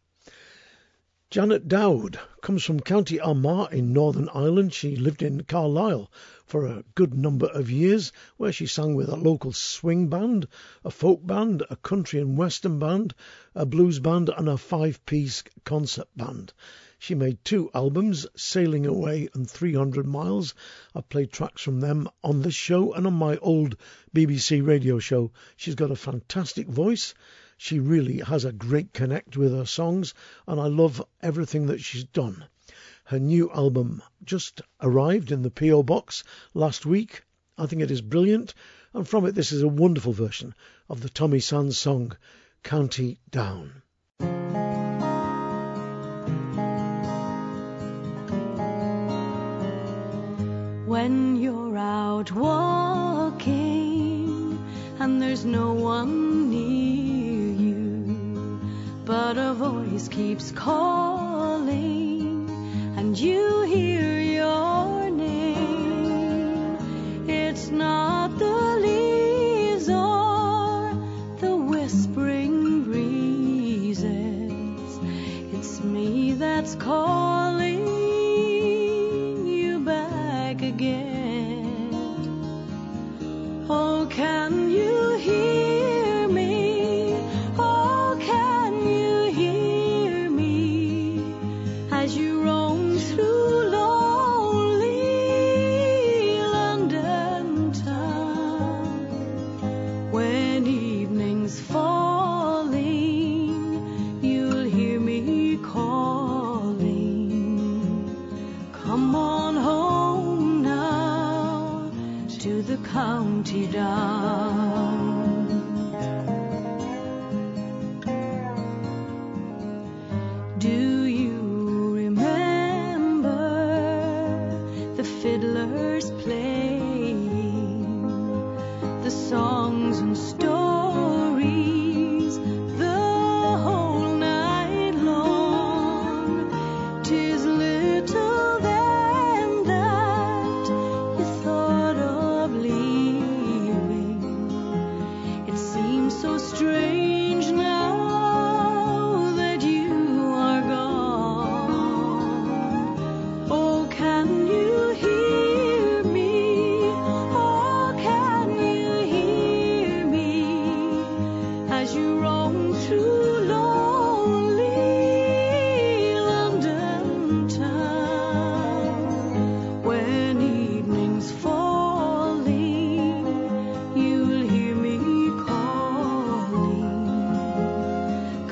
Janet Dowd comes from County Armagh in Northern Ireland. She lived in Carlisle for a good number of years, where she sang with a local swing band, a folk band, a country and western band, a blues band and a 5-piece concert band. She made 2 albums, Sailing Away and 300 Miles. I've played tracks from them on this show and on my old BBC radio show. She's got a fantastic voice. She really has a great connect with her songs, and I love everything that she's done. Her new album just arrived in the P.O. box last week. I think it is brilliant, and from it this is a wonderful version of the Tommy Sands song, County Down. When you're out walking and there's no one near you, but a voice keeps calling and you hear your name, it's not the leaves or the whispering breezes, it's me that's calling you back again. Oh, can you hear me? Oh, can you hear me as you roam through lonely London town? When evening's falling, you'll hear me calling. Come on home now to the county down. Do you remember the fiddlers playing the songs and stories the whole night long? 'Tis little then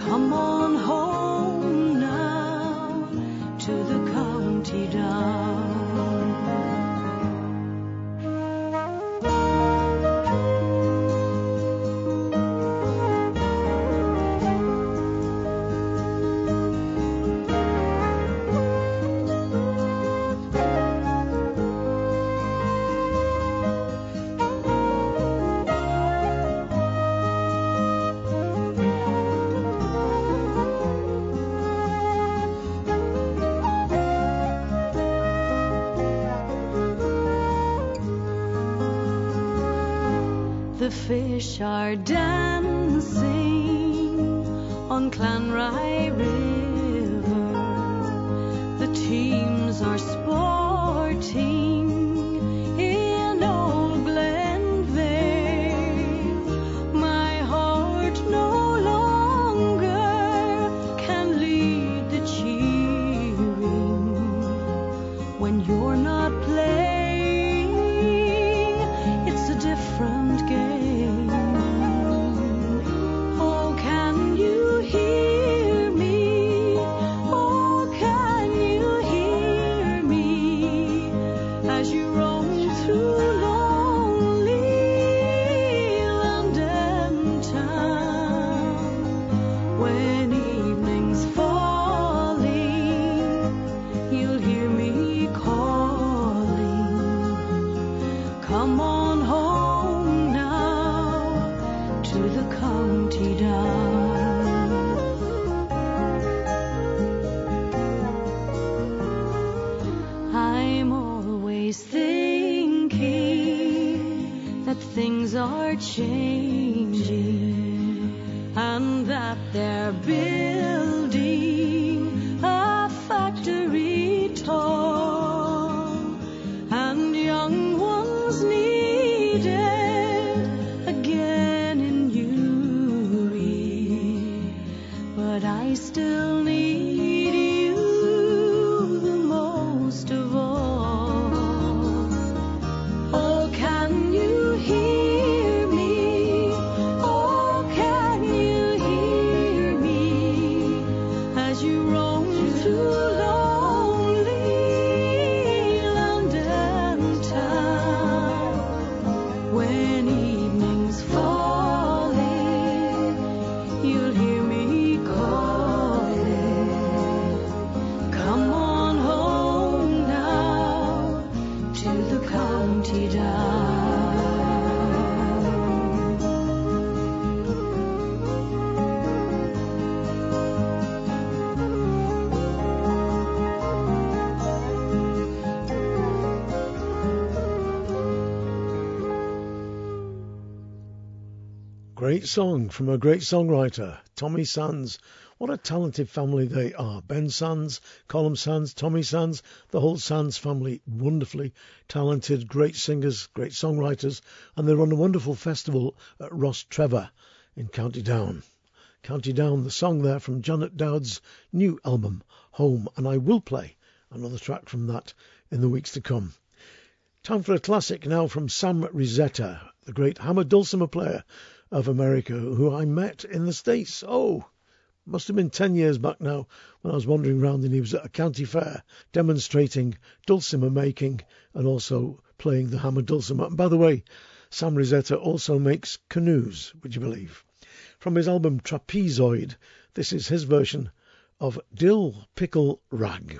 Come on home now to the county down. The fish are dancing on Clanry River. The teams are sporting in old Glenveigh. My heart no longer can lead the cheering when you're not playing. It's a different game. Things are changing and that they're building a factory tall and young ones needed again in Newry, but I still need you the most of all. Oh, can you hear me? Oh, can you hear me as you roam through lonely London town? When evening's falling, you'll hear me calling. Come on home now to the county down. Great song from a great songwriter, Tommy Sands. What a talented family they are. Ben Sands, Colum Sands, Tommy Sands, the whole Sands family, wonderfully talented, great singers, great songwriters, and they run a wonderful festival at Ross Trevor in County Down. County Down, the song there from Janet Dowd's new album, Home, and I will play another track from that in the weeks to come. Time for a classic now from Sam Rosetta, the great hammer dulcimer player of America, who I met in the States. Oh, must have been 10 years back now when I was wandering around and he was at a county fair demonstrating dulcimer making and also playing the hammer dulcimer. And by the way, Sam Rosetta also makes canoes, would you believe? From his album Trapezoid, this is his version of Dill Pickle Rag.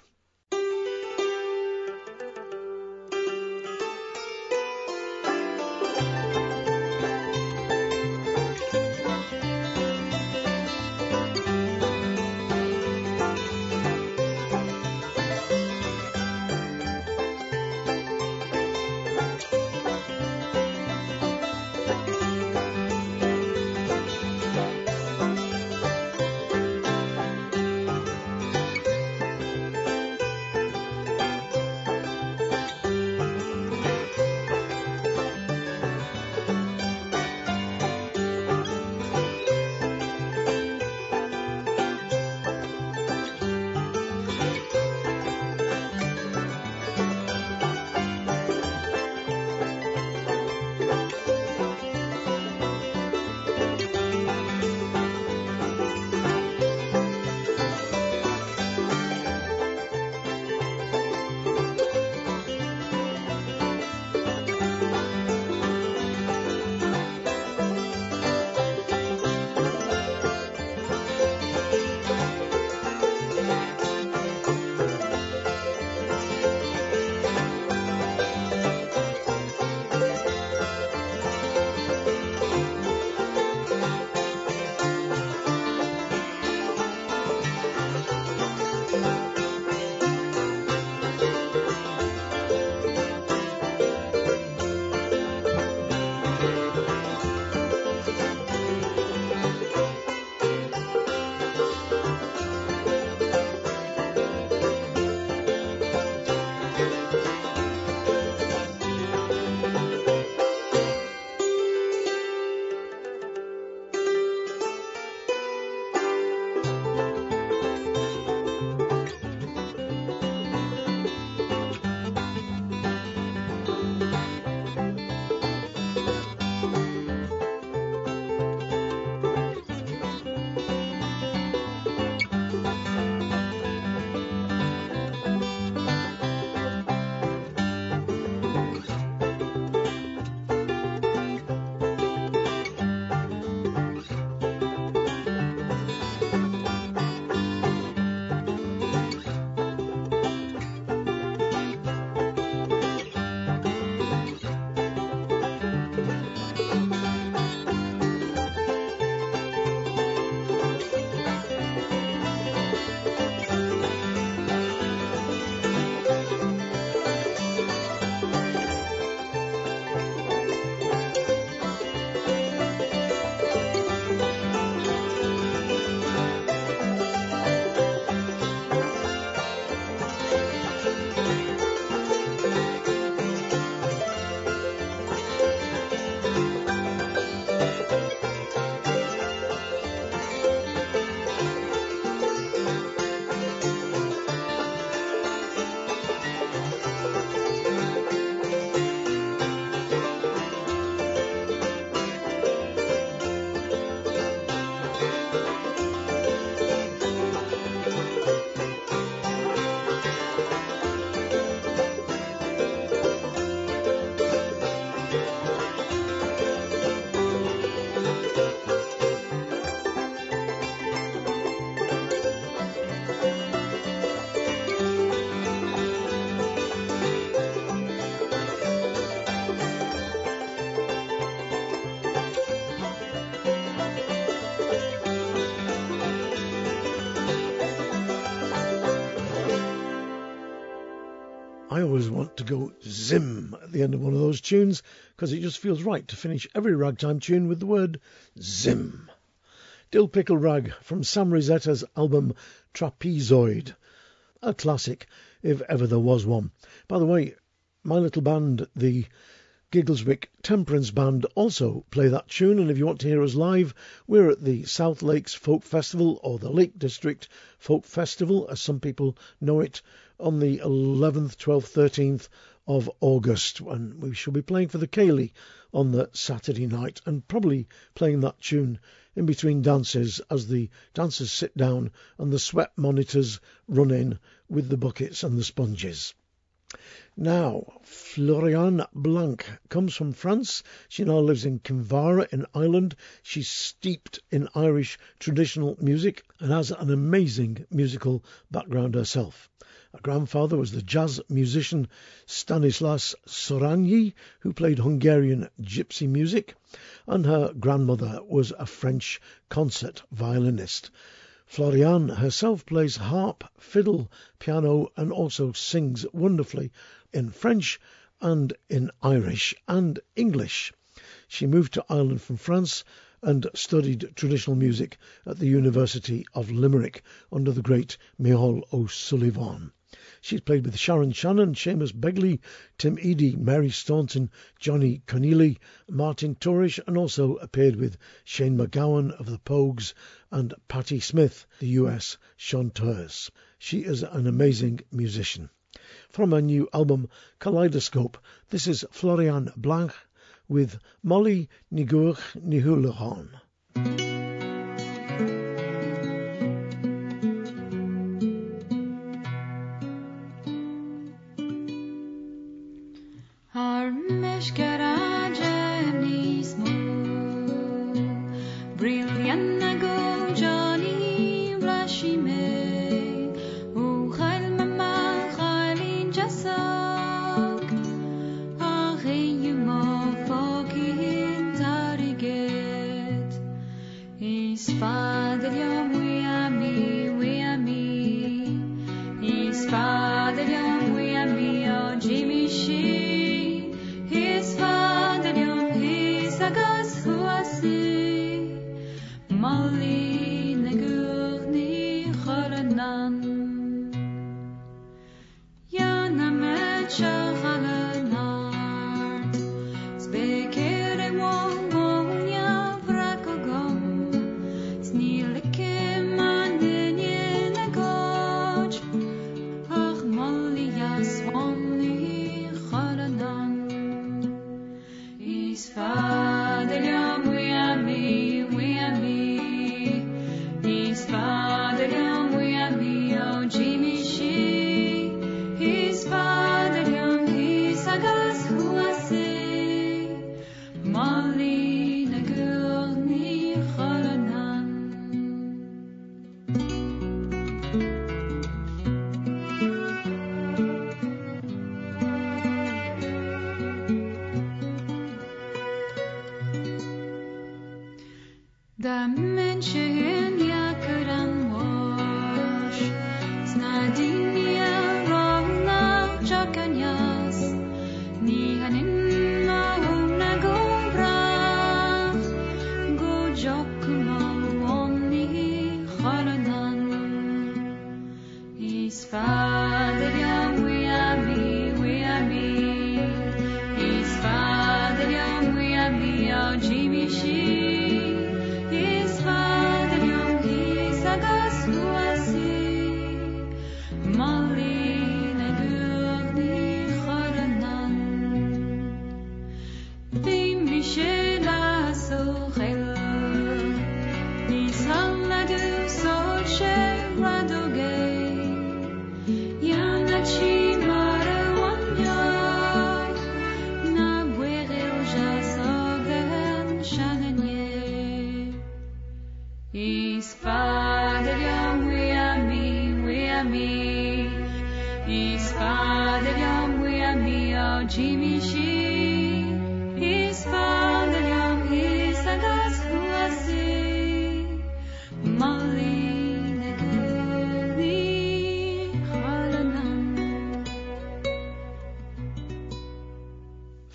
I always want to go zim at the end of one of those tunes because it just feels right to finish every ragtime tune with the word zim. Dill Pickle Rag from Sam Rosetta's album Trapezoid. A classic, if ever there was one. By the way, my little band, the Giggleswick Temperance Band, also play that tune, and if you want to hear us live, we're at the South Lakes Folk Festival, or the Lake District Folk Festival, as some people know it, on the 11th, 12th, 13th of August, and we shall be playing for the Ceilidh on the Saturday night, and probably playing that tune in between dances as the dancers sit down and the sweat monitors run in with the buckets and the sponges. Now, Floriane Blanc comes from France. She now lives in Kinvara in Ireland. She's steeped in Irish traditional music and has an amazing musical background herself. Her grandfather was the jazz musician Stanislas Soranyi, who played Hungarian gypsy music, and her grandmother was a French concert violinist. Floriane herself plays harp, fiddle, piano, and also sings wonderfully in French and in Irish and English. She moved to Ireland from France and studied traditional music at the University of Limerick under the great Micheál O'Sullivan. She's played with Sharon Shannon, Seamus Begley, Tim Eadie, Mary Staunton, Johnny Conneely, Martin Torish, and also appeared with Shane MacGowan of the Pogues and Patti Smith, the US chanteuse. She is an amazing musician. From her new album Kaleidoscope, this is Floriane Blanc with Molly Nigur Nihulahan.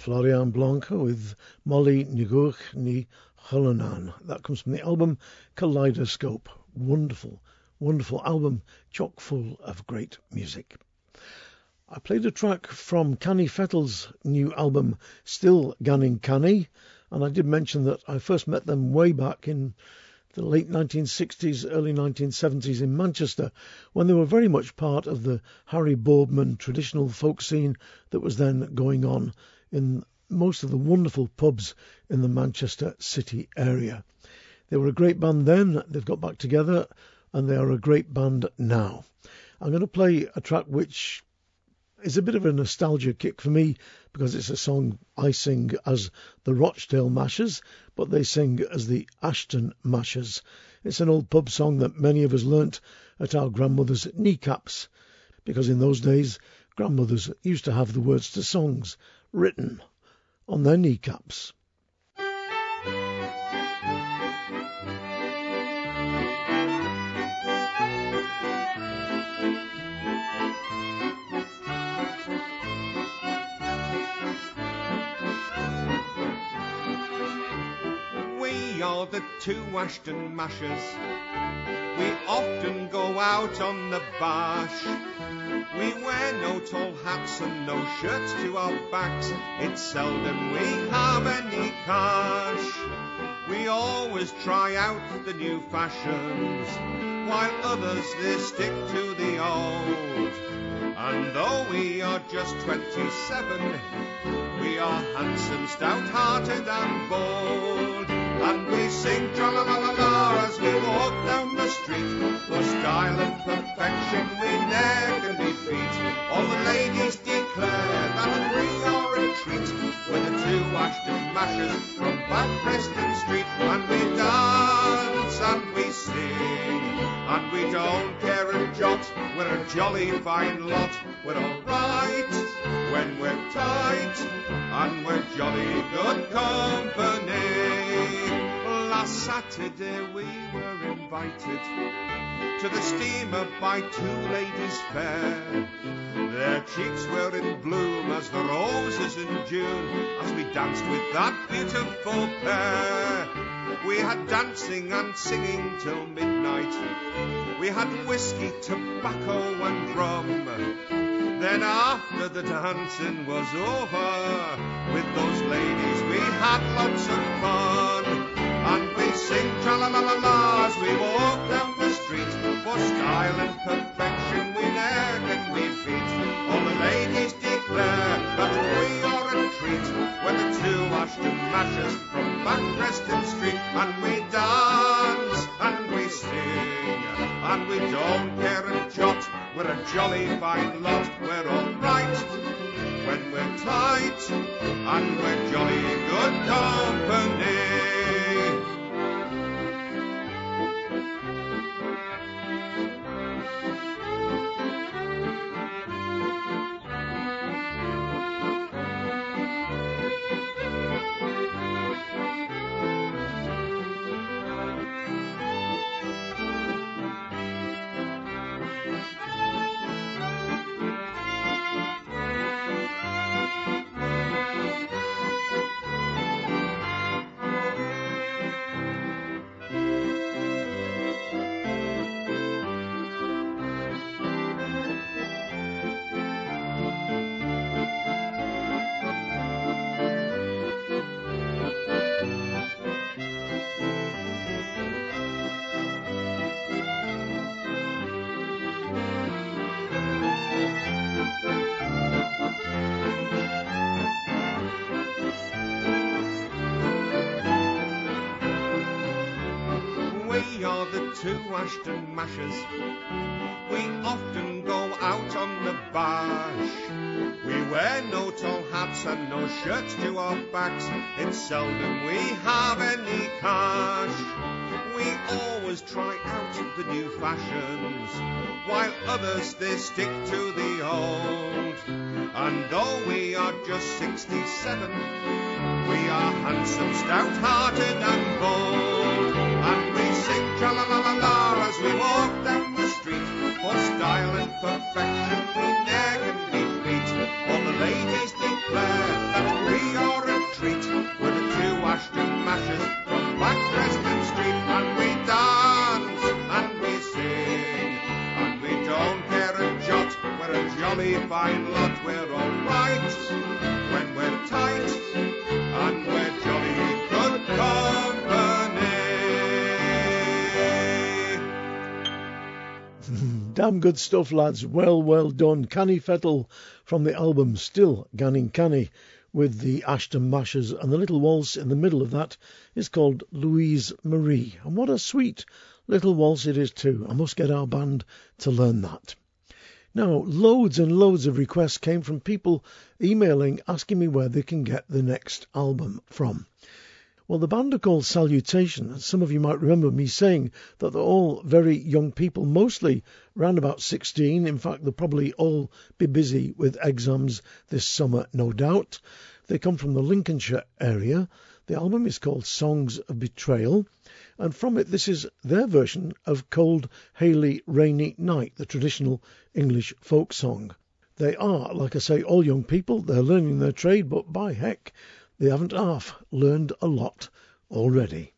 Florian Blanca with Molly Nigurch ni Cholonan. That comes from the album Kaleidoscope. Wonderful, wonderful album, chock full of great music. I played a track from Canny Fettle's new album, Still Ganning Canny, and I did mention that I first met them way back in the late 1960s, early 1970s in Manchester, when they were very much part of the Harry Boardman traditional folk scene that was then going on in most of the wonderful pubs in the Manchester city area. They were a great band then, they've got back together, and they are a great band now. I'm going to play a track which is a bit of a nostalgia kick for me, because it's a song I sing as the Rochdale Mashers, but they sing as the Ashton Mashers. It's an old pub song that many of us learnt at our grandmother's kneecaps, because in those days grandmothers used to have the words to songs written on their kneecaps. We are the two Ashton Mashers. We often go out on the bash. We wear no tall hats and no shirts to our backs. It's seldom we have any cash. We always try out the new fashions, while others they stick to the old. And though we are just 27, we are handsome, stout-hearted and bold. And we sing tra-la-la-la-la as we walk down the street. For style and perfection we never can defeat. All the ladies declare that we are a treat. We're the two Ashton Mashers from Back Preston Street. And we dance and we sing, and we don't care a jot. We're a jolly fine lot. We're alright when we're tight, and we're jolly good company. Last Saturday we were invited to the steamer by two ladies fair. Their cheeks were in bloom as the roses in June, as we danced with that beautiful pair. We had dancing and singing till midnight. We had whiskey, tobacco and rum. Then after the dancing was over, with those ladies we had lots of fun. And we sing tra-la-la-la-la as we walk down the street. For style and perfection we ne'er can we beat. All the ladies declare that we are a treat. We're the two Ashton Mashers from Back Preston Street. And we dance and we sing, and we don't care a jot. We're a jolly fine lot. We're alright when we're tight, and we're jolly good company. Two Ashton Mashers. We often go out on the bash. We wear no tall hats and no shirts to our backs. It's seldom we have any cash. We always try out the new fashions, while others they stick to the old. And though we are just 67, we are handsome, stout-hearted and bold. And we sing tra-la-la-la-la as we walk down the street. For style and perfection we ne'er can be beat. All the ladies declare that we jolly fine lot, we're all right when we're tight, and we're jolly good company. Damn good stuff, lads. Well done. Canny Fettle from the album Still Ganning Canny, with the Ashton Mashers, and the little waltz in the middle of that is called Louise Marie. And what a sweet little waltz it is too. I must get our band to learn that. Now, loads and loads of requests came from people emailing, asking me where they can get the next album from. Well, the band are called Salutation. Some of you might remember me saying that they're all very young people, mostly around about 16. In fact, they'll probably all be busy with exams this summer, no doubt. They come from the Lincolnshire area. The album is called Songs of Betrayal, and from it this is their version of Cold, Haily, Rainy Night, the traditional English folk song. They are, like I say, all young people. They're learning their trade, but by heck, they haven't half learned a lot already.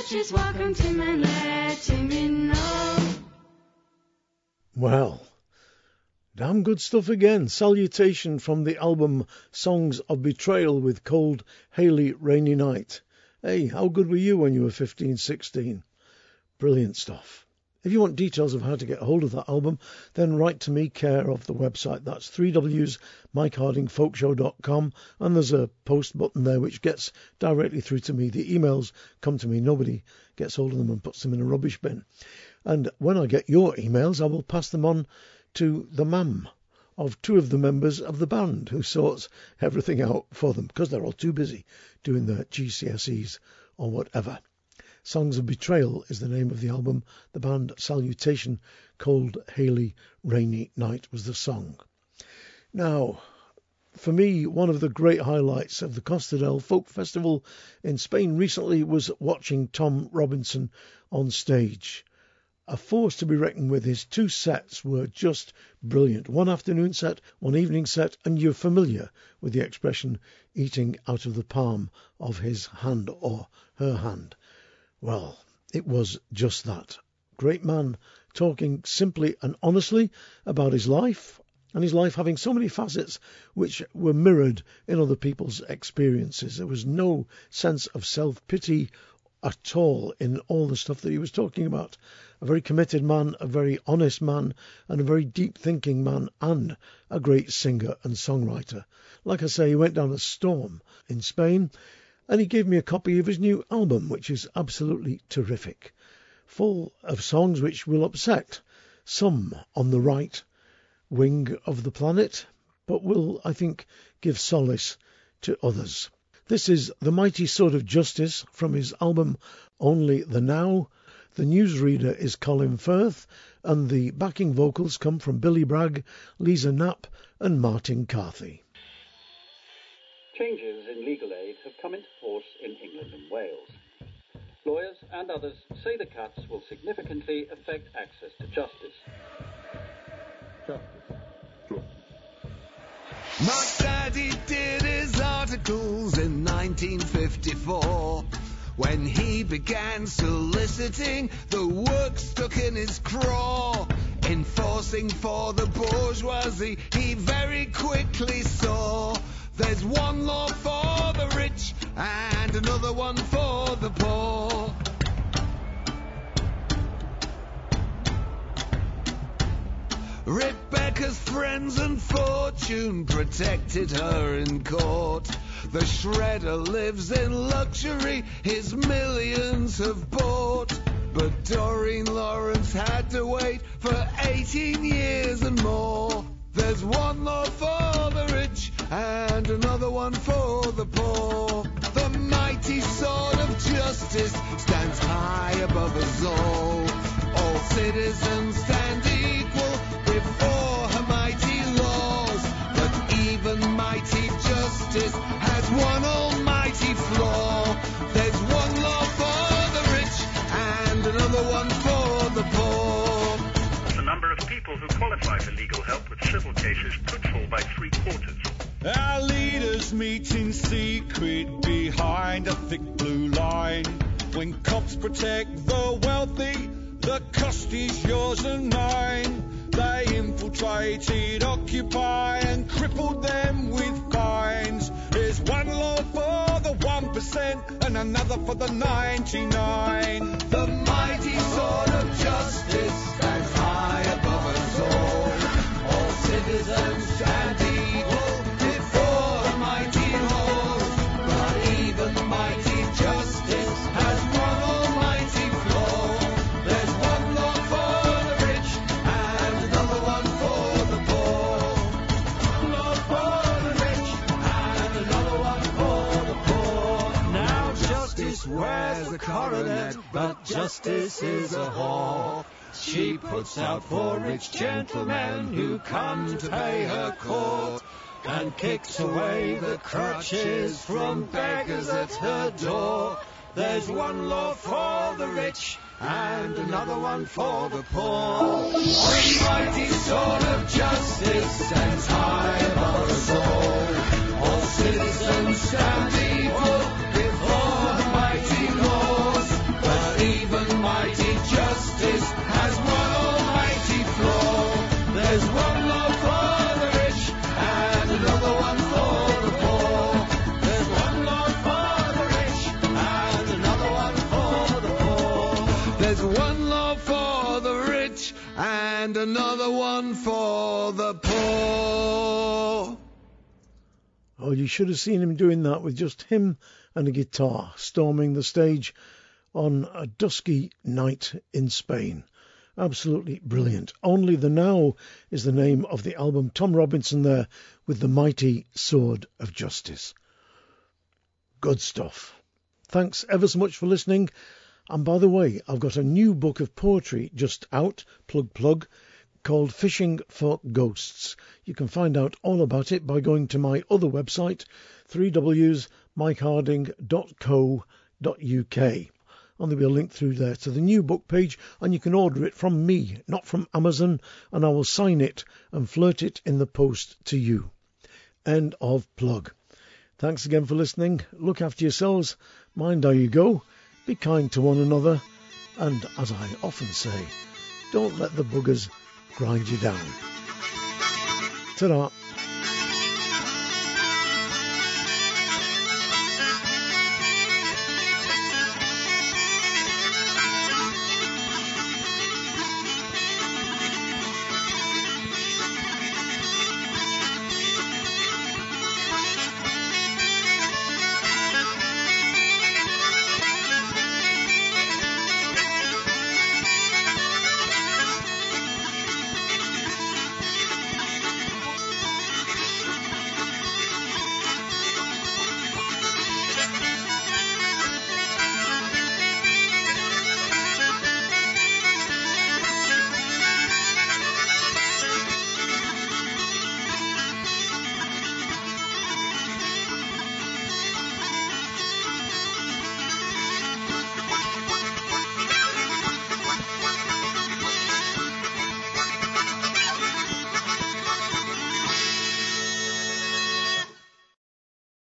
Just welcome to him and let him in know. Well, damn good stuff again. Salutation from the album Songs of Betrayal with Cold, Haily, Rainy Night. Hey, how good were you when you were 15, 16? Brilliant stuff. If you want details of how to get hold of that album, then write to me, care of the website. That's 3Ws, MikeHardingFolkShow.com, and there's a post button there which gets directly through to me. The emails come to me. Nobody gets hold of them and puts them in a rubbish bin. And when I get your emails, I will pass them on to the mum of two of the members of the band who sorts everything out for them because they're all too busy doing their GCSEs or whatever. Songs of Betrayal is the name of the album. The band Salutation, Cold, Haily, Rainy Night was the song. Now, for me, one of the great highlights of the Costa del Folk Festival in Spain recently was watching Tom Robinson on stage. A force to be reckoned with. His two sets were just brilliant. One afternoon set, one evening set, and you're familiar with the expression eating out of the palm of his hand or her hand. Well, it was just that. Great man talking simply and honestly about his life, and his life having so many facets which were mirrored in other people's experiences. There was no sense of self-pity at all in all the stuff that he was talking about. A very committed man, a very honest man, and a very deep-thinking man, and a great singer and songwriter. Like I say, he went down a storm in Spain, and he gave me a copy of his new album, which is absolutely terrific, full of songs which will upset some on the right wing of the planet, but will, I think, give solace to others. This is The Mighty Sword of Justice from his album Only the Now. The newsreader is Colin Firth, and the backing vocals come from Billy Bragg, Lisa Knapp, and Martin Carthy. Changes in legal aid have come into force in England and Wales. Lawyers and others say the cuts will significantly affect access to justice. My daddy did his articles in 1954 when he began soliciting the work stuck in his craw. Enforcing for the bourgeoisie, he very quickly saw there's one law for the rich and another one for the poor. Rebecca's friends and fortune protected her in court. The shredder lives in luxury, his millions have bought. But Doreen Lawrence had to wait for 18 years and more. There's one law for the rich and another one for the poor. The mighty sword of justice stands high above us all. All citizens stand equal before her mighty laws. But even mighty justice has one almighty flaw. There's one law for the rich and another one for the poor. The number of people who qualify for legal help with civil cases could fall by 3/4. Our leaders meet in secret behind a thick blue line. When cops protect the wealthy, the cost is yours and mine. They infiltrated Occupy and crippled them with fines. There's one law for the 1% and another for the 99. The mighty sword of justice stands high above us all. All citizens stand equal before the mighty laws. But even mighty justice has one almighty flaw. There's one law for the rich and another one for the poor. One law for the rich and another one for the poor. Now justice wears a coronet, but justice is a whore. She puts out for rich gentlemen who come to pay her court, and kicks away the crutches from beggars at her door. There's one law for the rich and another one for the poor. The mighty sword of justice stands high above us all. All citizens stand equal before the mighty laws. But There's one law for the rich and another one for the poor. Oh, you should have seen him doing that with just him and a guitar, storming the stage on a dusky night in Spain. Absolutely brilliant. Only the Now is the name of the album. Tom Robinson there with the mighty Sword of Justice. Good stuff. Thanks ever so much for listening. And by the way, I've got a new book of poetry just out, plug, called Fishing for Ghosts. You can find out all about it by going to my other website, 3wsmikeharding.co.uk. And there'll be a link through there to the new book page, and you can order it from me, not from Amazon, and I will sign it and flirt it in the post to you. End of plug. Thanks again for listening. Look after yourselves. Mind how you go. Be kind to one another. And as I often say, don't let the buggers grind you down. Ta-da.